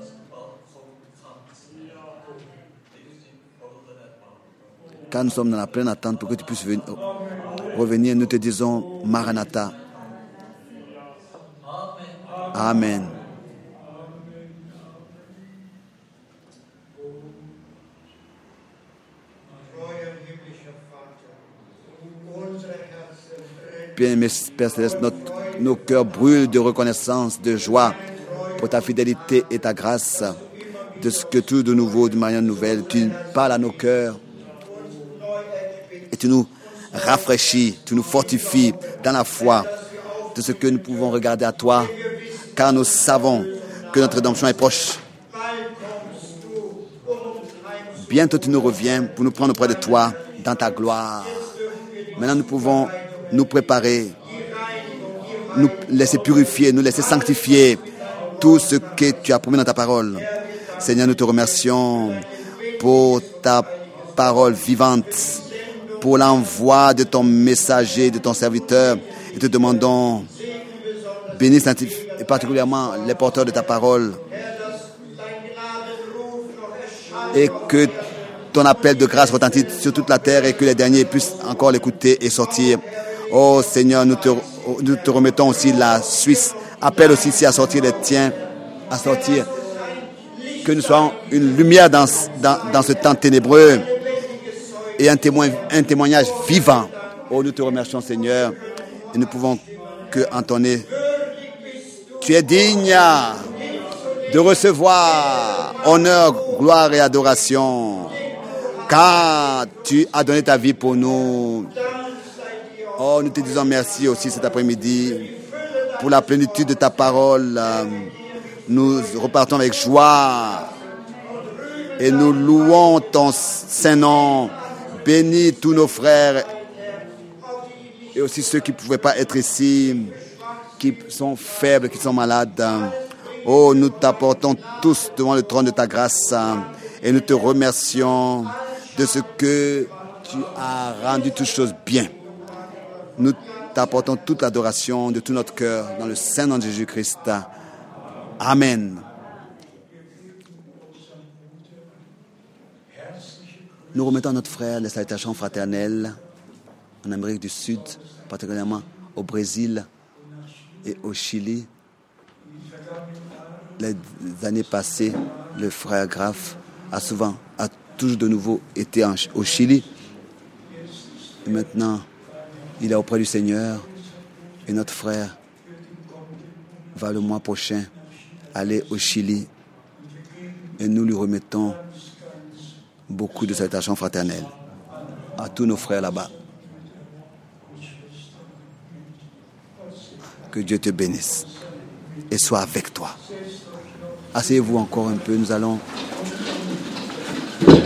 Quand nous sommes dans la pleine attente pour que tu puisses revenir, nous te disons Maranatha. Amen. Bien-aimé Père Céleste, nos cœurs brûlent de reconnaissance, de joie pour ta fidélité et ta grâce, de ce que tout de nouveau, de manière nouvelle, tu parles à nos cœurs et tu nous rafraîchis, tu nous fortifies dans la foi de ce que nous pouvons regarder à toi, car nous savons que notre rédemption est proche. Bientôt tu nous reviens pour nous prendre auprès de toi dans ta gloire. Maintenant nous pouvons nous préparer, nous laisser purifier, nous laisser sanctifier tout ce que tu as promis dans ta parole. Seigneur, nous te remercions pour ta parole vivante, pour l'envoi de ton messager, de ton serviteur, et te demandons, bénis et particulièrement les porteurs de ta parole, et que ton appel de grâce retentisse sur toute la terre et que les derniers puissent encore l'écouter et sortir. Oh Seigneur, nous te remettons aussi la Suisse. Appelle aussi ici à sortir les tiens, à sortir. Que nous soyons une lumière dans ce temps ténébreux et un témoignage vivant. Oh, nous te remercions Seigneur et nous pouvons que entonner. Tu es digne de recevoir honneur, gloire et adoration, car tu as donné ta vie pour nous. Oh, nous te disons merci aussi cet après-midi pour la plénitude de ta parole. Nous repartons avec joie et nous louons ton saint nom. Bénis tous nos frères et aussi ceux qui ne pouvaient pas être ici, qui sont faibles, qui sont malades. Oh, nous t'apportons tous devant le trône de ta grâce et nous te remercions de ce que tu as rendu toutes choses bien. Nous t'apportons toute l'adoration de tout notre cœur dans le saint nom de Jésus-Christ. Amen. Nous remettons à notre frère les salutations fraternelles en Amérique du Sud, particulièrement au Brésil et au Chili. Les années passées, le frère Graff a toujours de nouveau été au Chili. Et maintenant, il est auprès du Seigneur. Et notre frère va le mois prochain aller au Chili. Et nous lui remettons beaucoup de salutations fraternelles à tous nos frères là-bas. Que Dieu te bénisse et soit avec toi. Asseyez-vous encore un peu, nous allons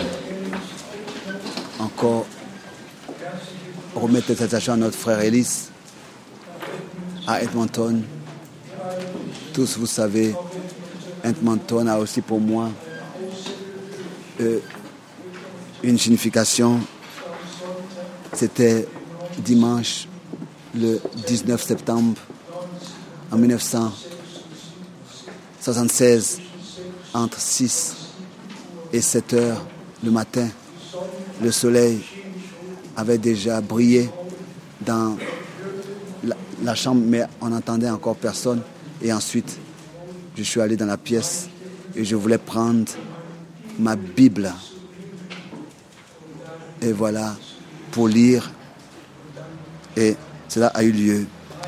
encore remettre cette salutation à notre frère Ellis à Edmonton. Tous vous savez, Edmonton a aussi pour moi une signification. C'était dimanche le 19 septembre en 1976 entre 6 et 7 heures le matin. Le soleil avait déjà brillé dans la chambre, mais on n'entendait encore personne. Et ensuite, je suis allé dans la pièce et je voulais prendre ma Bible. Et voilà, pour lire. Et cela a eu lieu.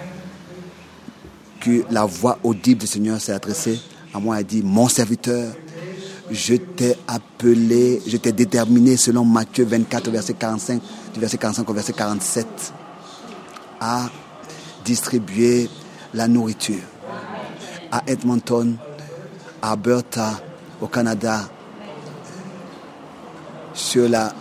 Que la voix audible du Seigneur s'est adressée à moi et dit: mon serviteur, je t'ai appelé, je t'ai déterminé selon Matthieu 24, verset 45, du verset 45 au verset 47, à distribuer la nourriture à Edmonton, à Alberta, au Canada, sur la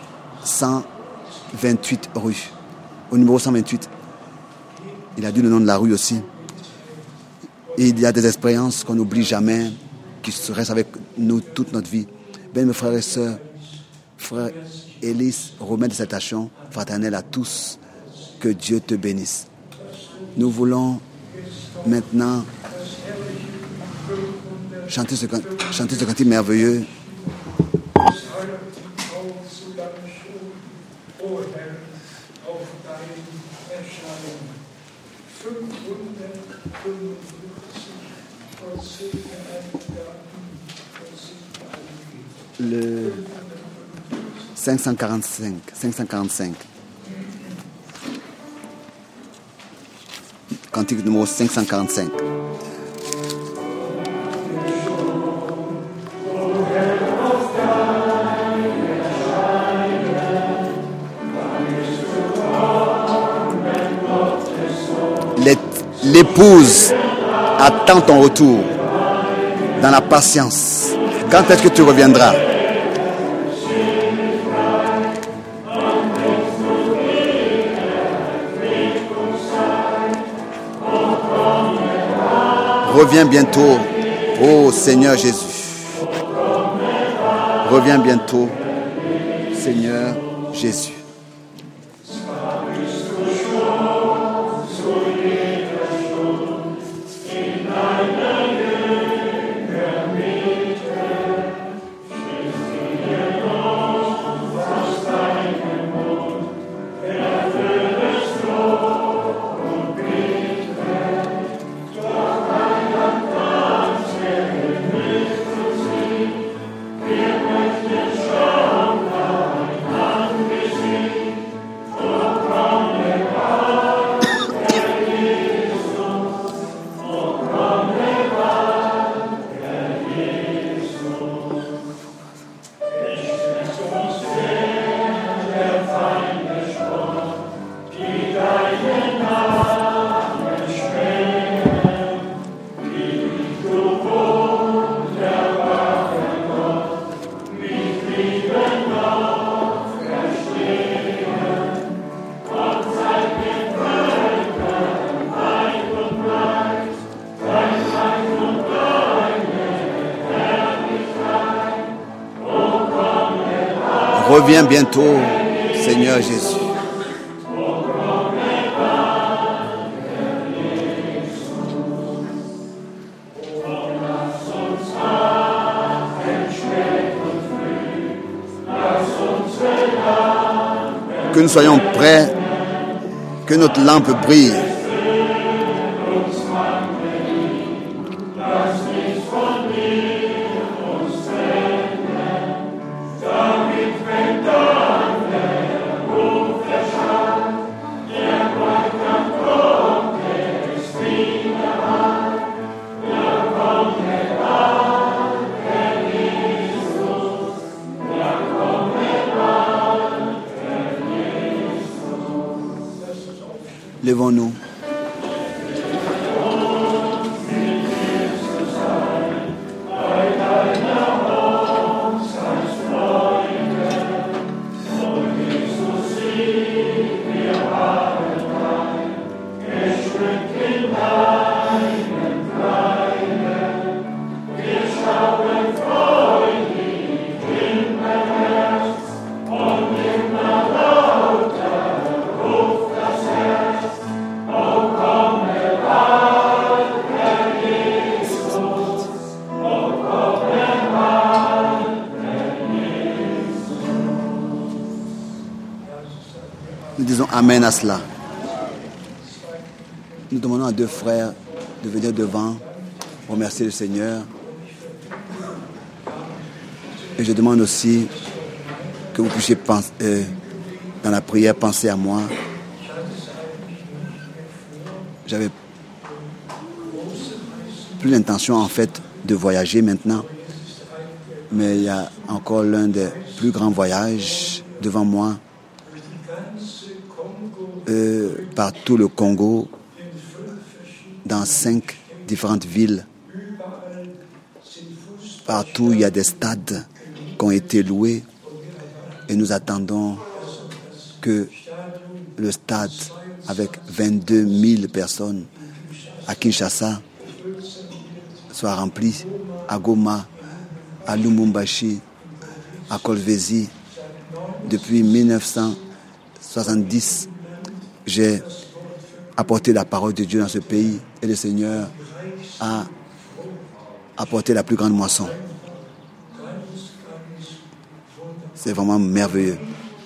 128 rue, au numéro 128. Il a dit le nom de la rue aussi. Et il y a des expériences qu'on n'oublie jamais, qui restent avec nous toute notre vie. Bien, mes frères et sœurs, frère Ellis remet des salutations fraternelles à tous. Que Dieu te bénisse. Nous voulons maintenant chanter ce cantique merveilleux. Le 545. Cantique numéro 545. L'épouse attend ton retour dans la patience. Quand est-ce que tu reviendras? Reviens bientôt, ô Seigneur Jésus. Reviens bientôt, Seigneur Jésus. Reviens bientôt, Seigneur Jésus. Que nous soyons prêts, que notre lampe brille. Levons-nous. Nous disons Amen à cela. Nous demandons à deux frères de venir devant, remercier le Seigneur. Et je demande aussi que vous puissiez penser, dans la prière, penser à moi. J'avais plus l'intention en fait de voyager maintenant, mais il y a encore l'un des plus grands voyages devant moi, par tout le Congo, dans 5 différentes villes. Partout, il y a des stades qui ont été loués et nous attendons que le stade avec 22 000 personnes à Kinshasa soit rempli, à Goma, à Lubumbashi, à Kolwezi. Depuis 1970, j'ai apporté la parole de Dieu dans ce pays et le Seigneur a apporté la plus grande moisson. C'est vraiment merveilleux.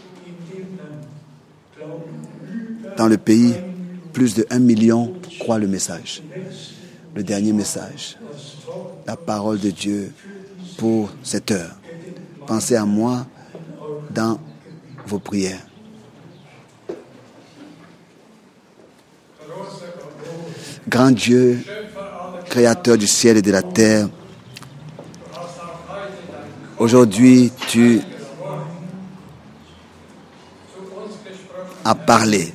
Dans le pays, plus de 1 million croient le message. Le dernier message. La parole de Dieu pour cette heure. Pensez à moi dans vos prières. Grand Dieu, créateur du ciel et de la terre, aujourd'hui tu as parlé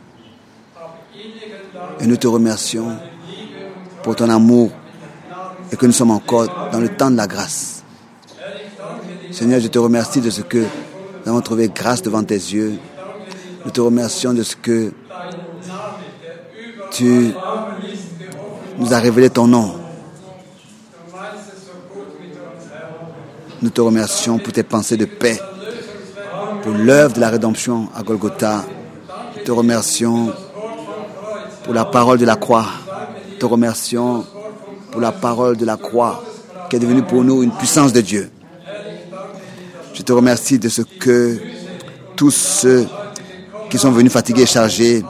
et nous te remercions pour ton amour et que nous sommes encore dans le temps de la grâce. Seigneur, je te remercie de ce que nous avons trouvé grâce devant tes yeux. Nous te remercions de ce que tu nous as révélé ton nom. Nous te remercions pour tes pensées de paix, pour l'œuvre de la rédemption à Golgotha. Nous te remercions pour la parole de la croix. Nous te remercions pour la parole de la croix qui est devenue pour nous une puissance de Dieu. Je te remercie de ce que tous ceux qui sont venus fatigués et chargés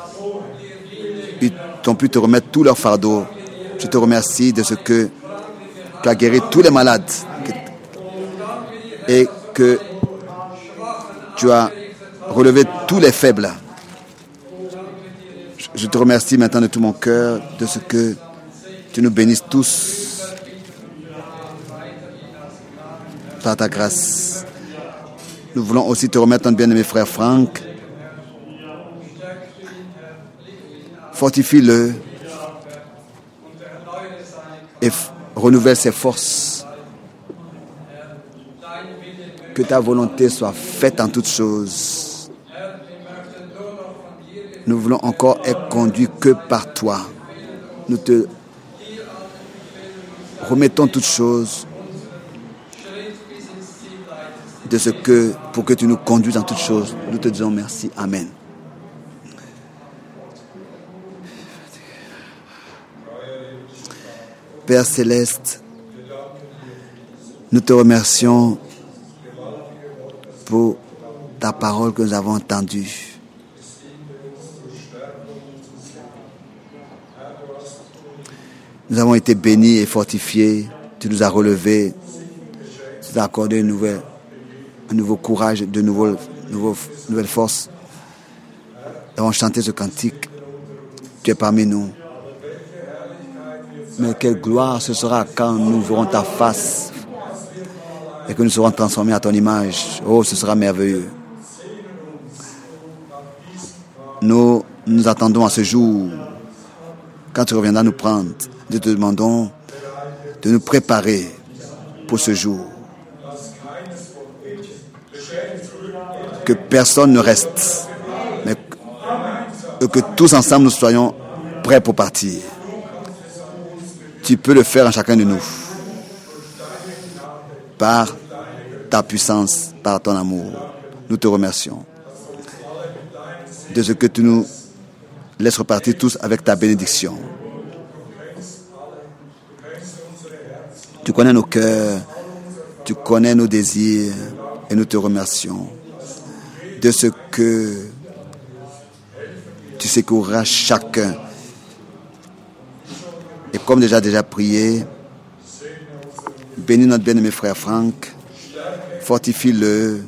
ont pu te remettre tous leurs fardeaux. Je te remercie de ce que tu as guéri tous les malades et que tu as relevé tous les faibles. Je te remercie maintenant de tout mon cœur de ce que tu nous bénisses tous par ta grâce. Nous voulons aussi te remettre notre bien-aimé frère Franck. Fortifie-le et renouvelle ses forces. Que ta volonté soit faite en toutes choses. Nous voulons encore être conduits que par toi. Nous te remettons toutes choses de ce que, pour que tu nous conduises en toutes choses. Nous te disons merci. Amen. Père Céleste, nous te remercions pour ta parole que nous avons entendue. Nous avons été bénis et fortifiés. Tu nous as relevés. Tu nous as accordé un nouveau courage, de nouvelles forces. Nous avons chanté ce cantique. Tu es parmi nous. Mais quelle gloire ce sera quand nous verrons ta face et que nous serons transformés à ton image. Oh, ce sera merveilleux. Nous attendons à ce jour. Quand tu reviendras nous prendre, nous te demandons de nous préparer pour ce jour. Que personne ne reste, mais que tous ensemble nous soyons prêts pour partir. Tu peux le faire en chacun de nous. Par ta puissance, par ton amour. Nous te remercions de ce que tu nous laisses repartir tous avec ta bénédiction. Tu connais nos cœurs, tu connais nos désirs et nous te remercions de ce que tu secourras chacun. Et comme déjà prié, bénis notre bien-aimé frère Franck, fortifie-le,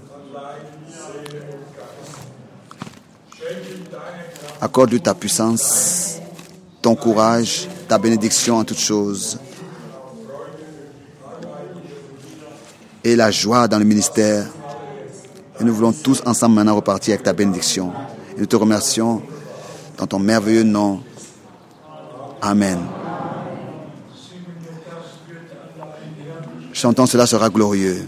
accorde-lui ta puissance, ton courage, ta bénédiction en toutes choses et la joie dans le ministère. Et nous voulons tous ensemble maintenant repartir avec ta bénédiction. Et nous te remercions dans ton merveilleux nom. Amen. Chantons, cela sera glorieux.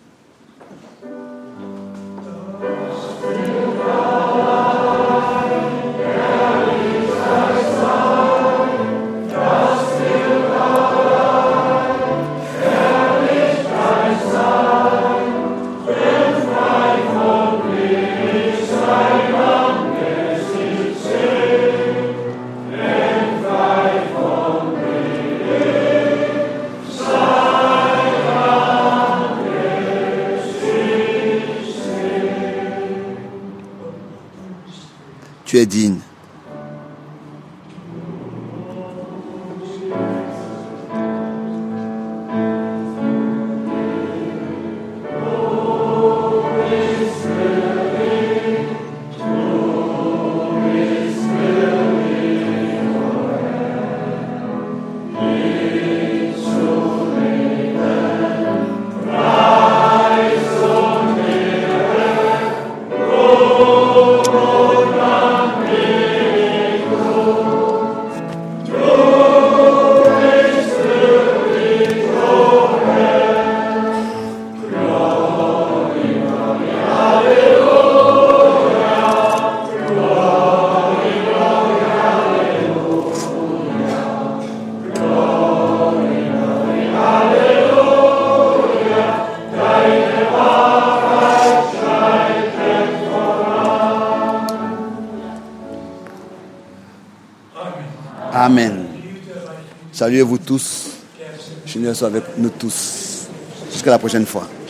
Tu es digne. Amen. Saluez-vous tous. Je suis avec nous tous. Jusqu'à la prochaine fois.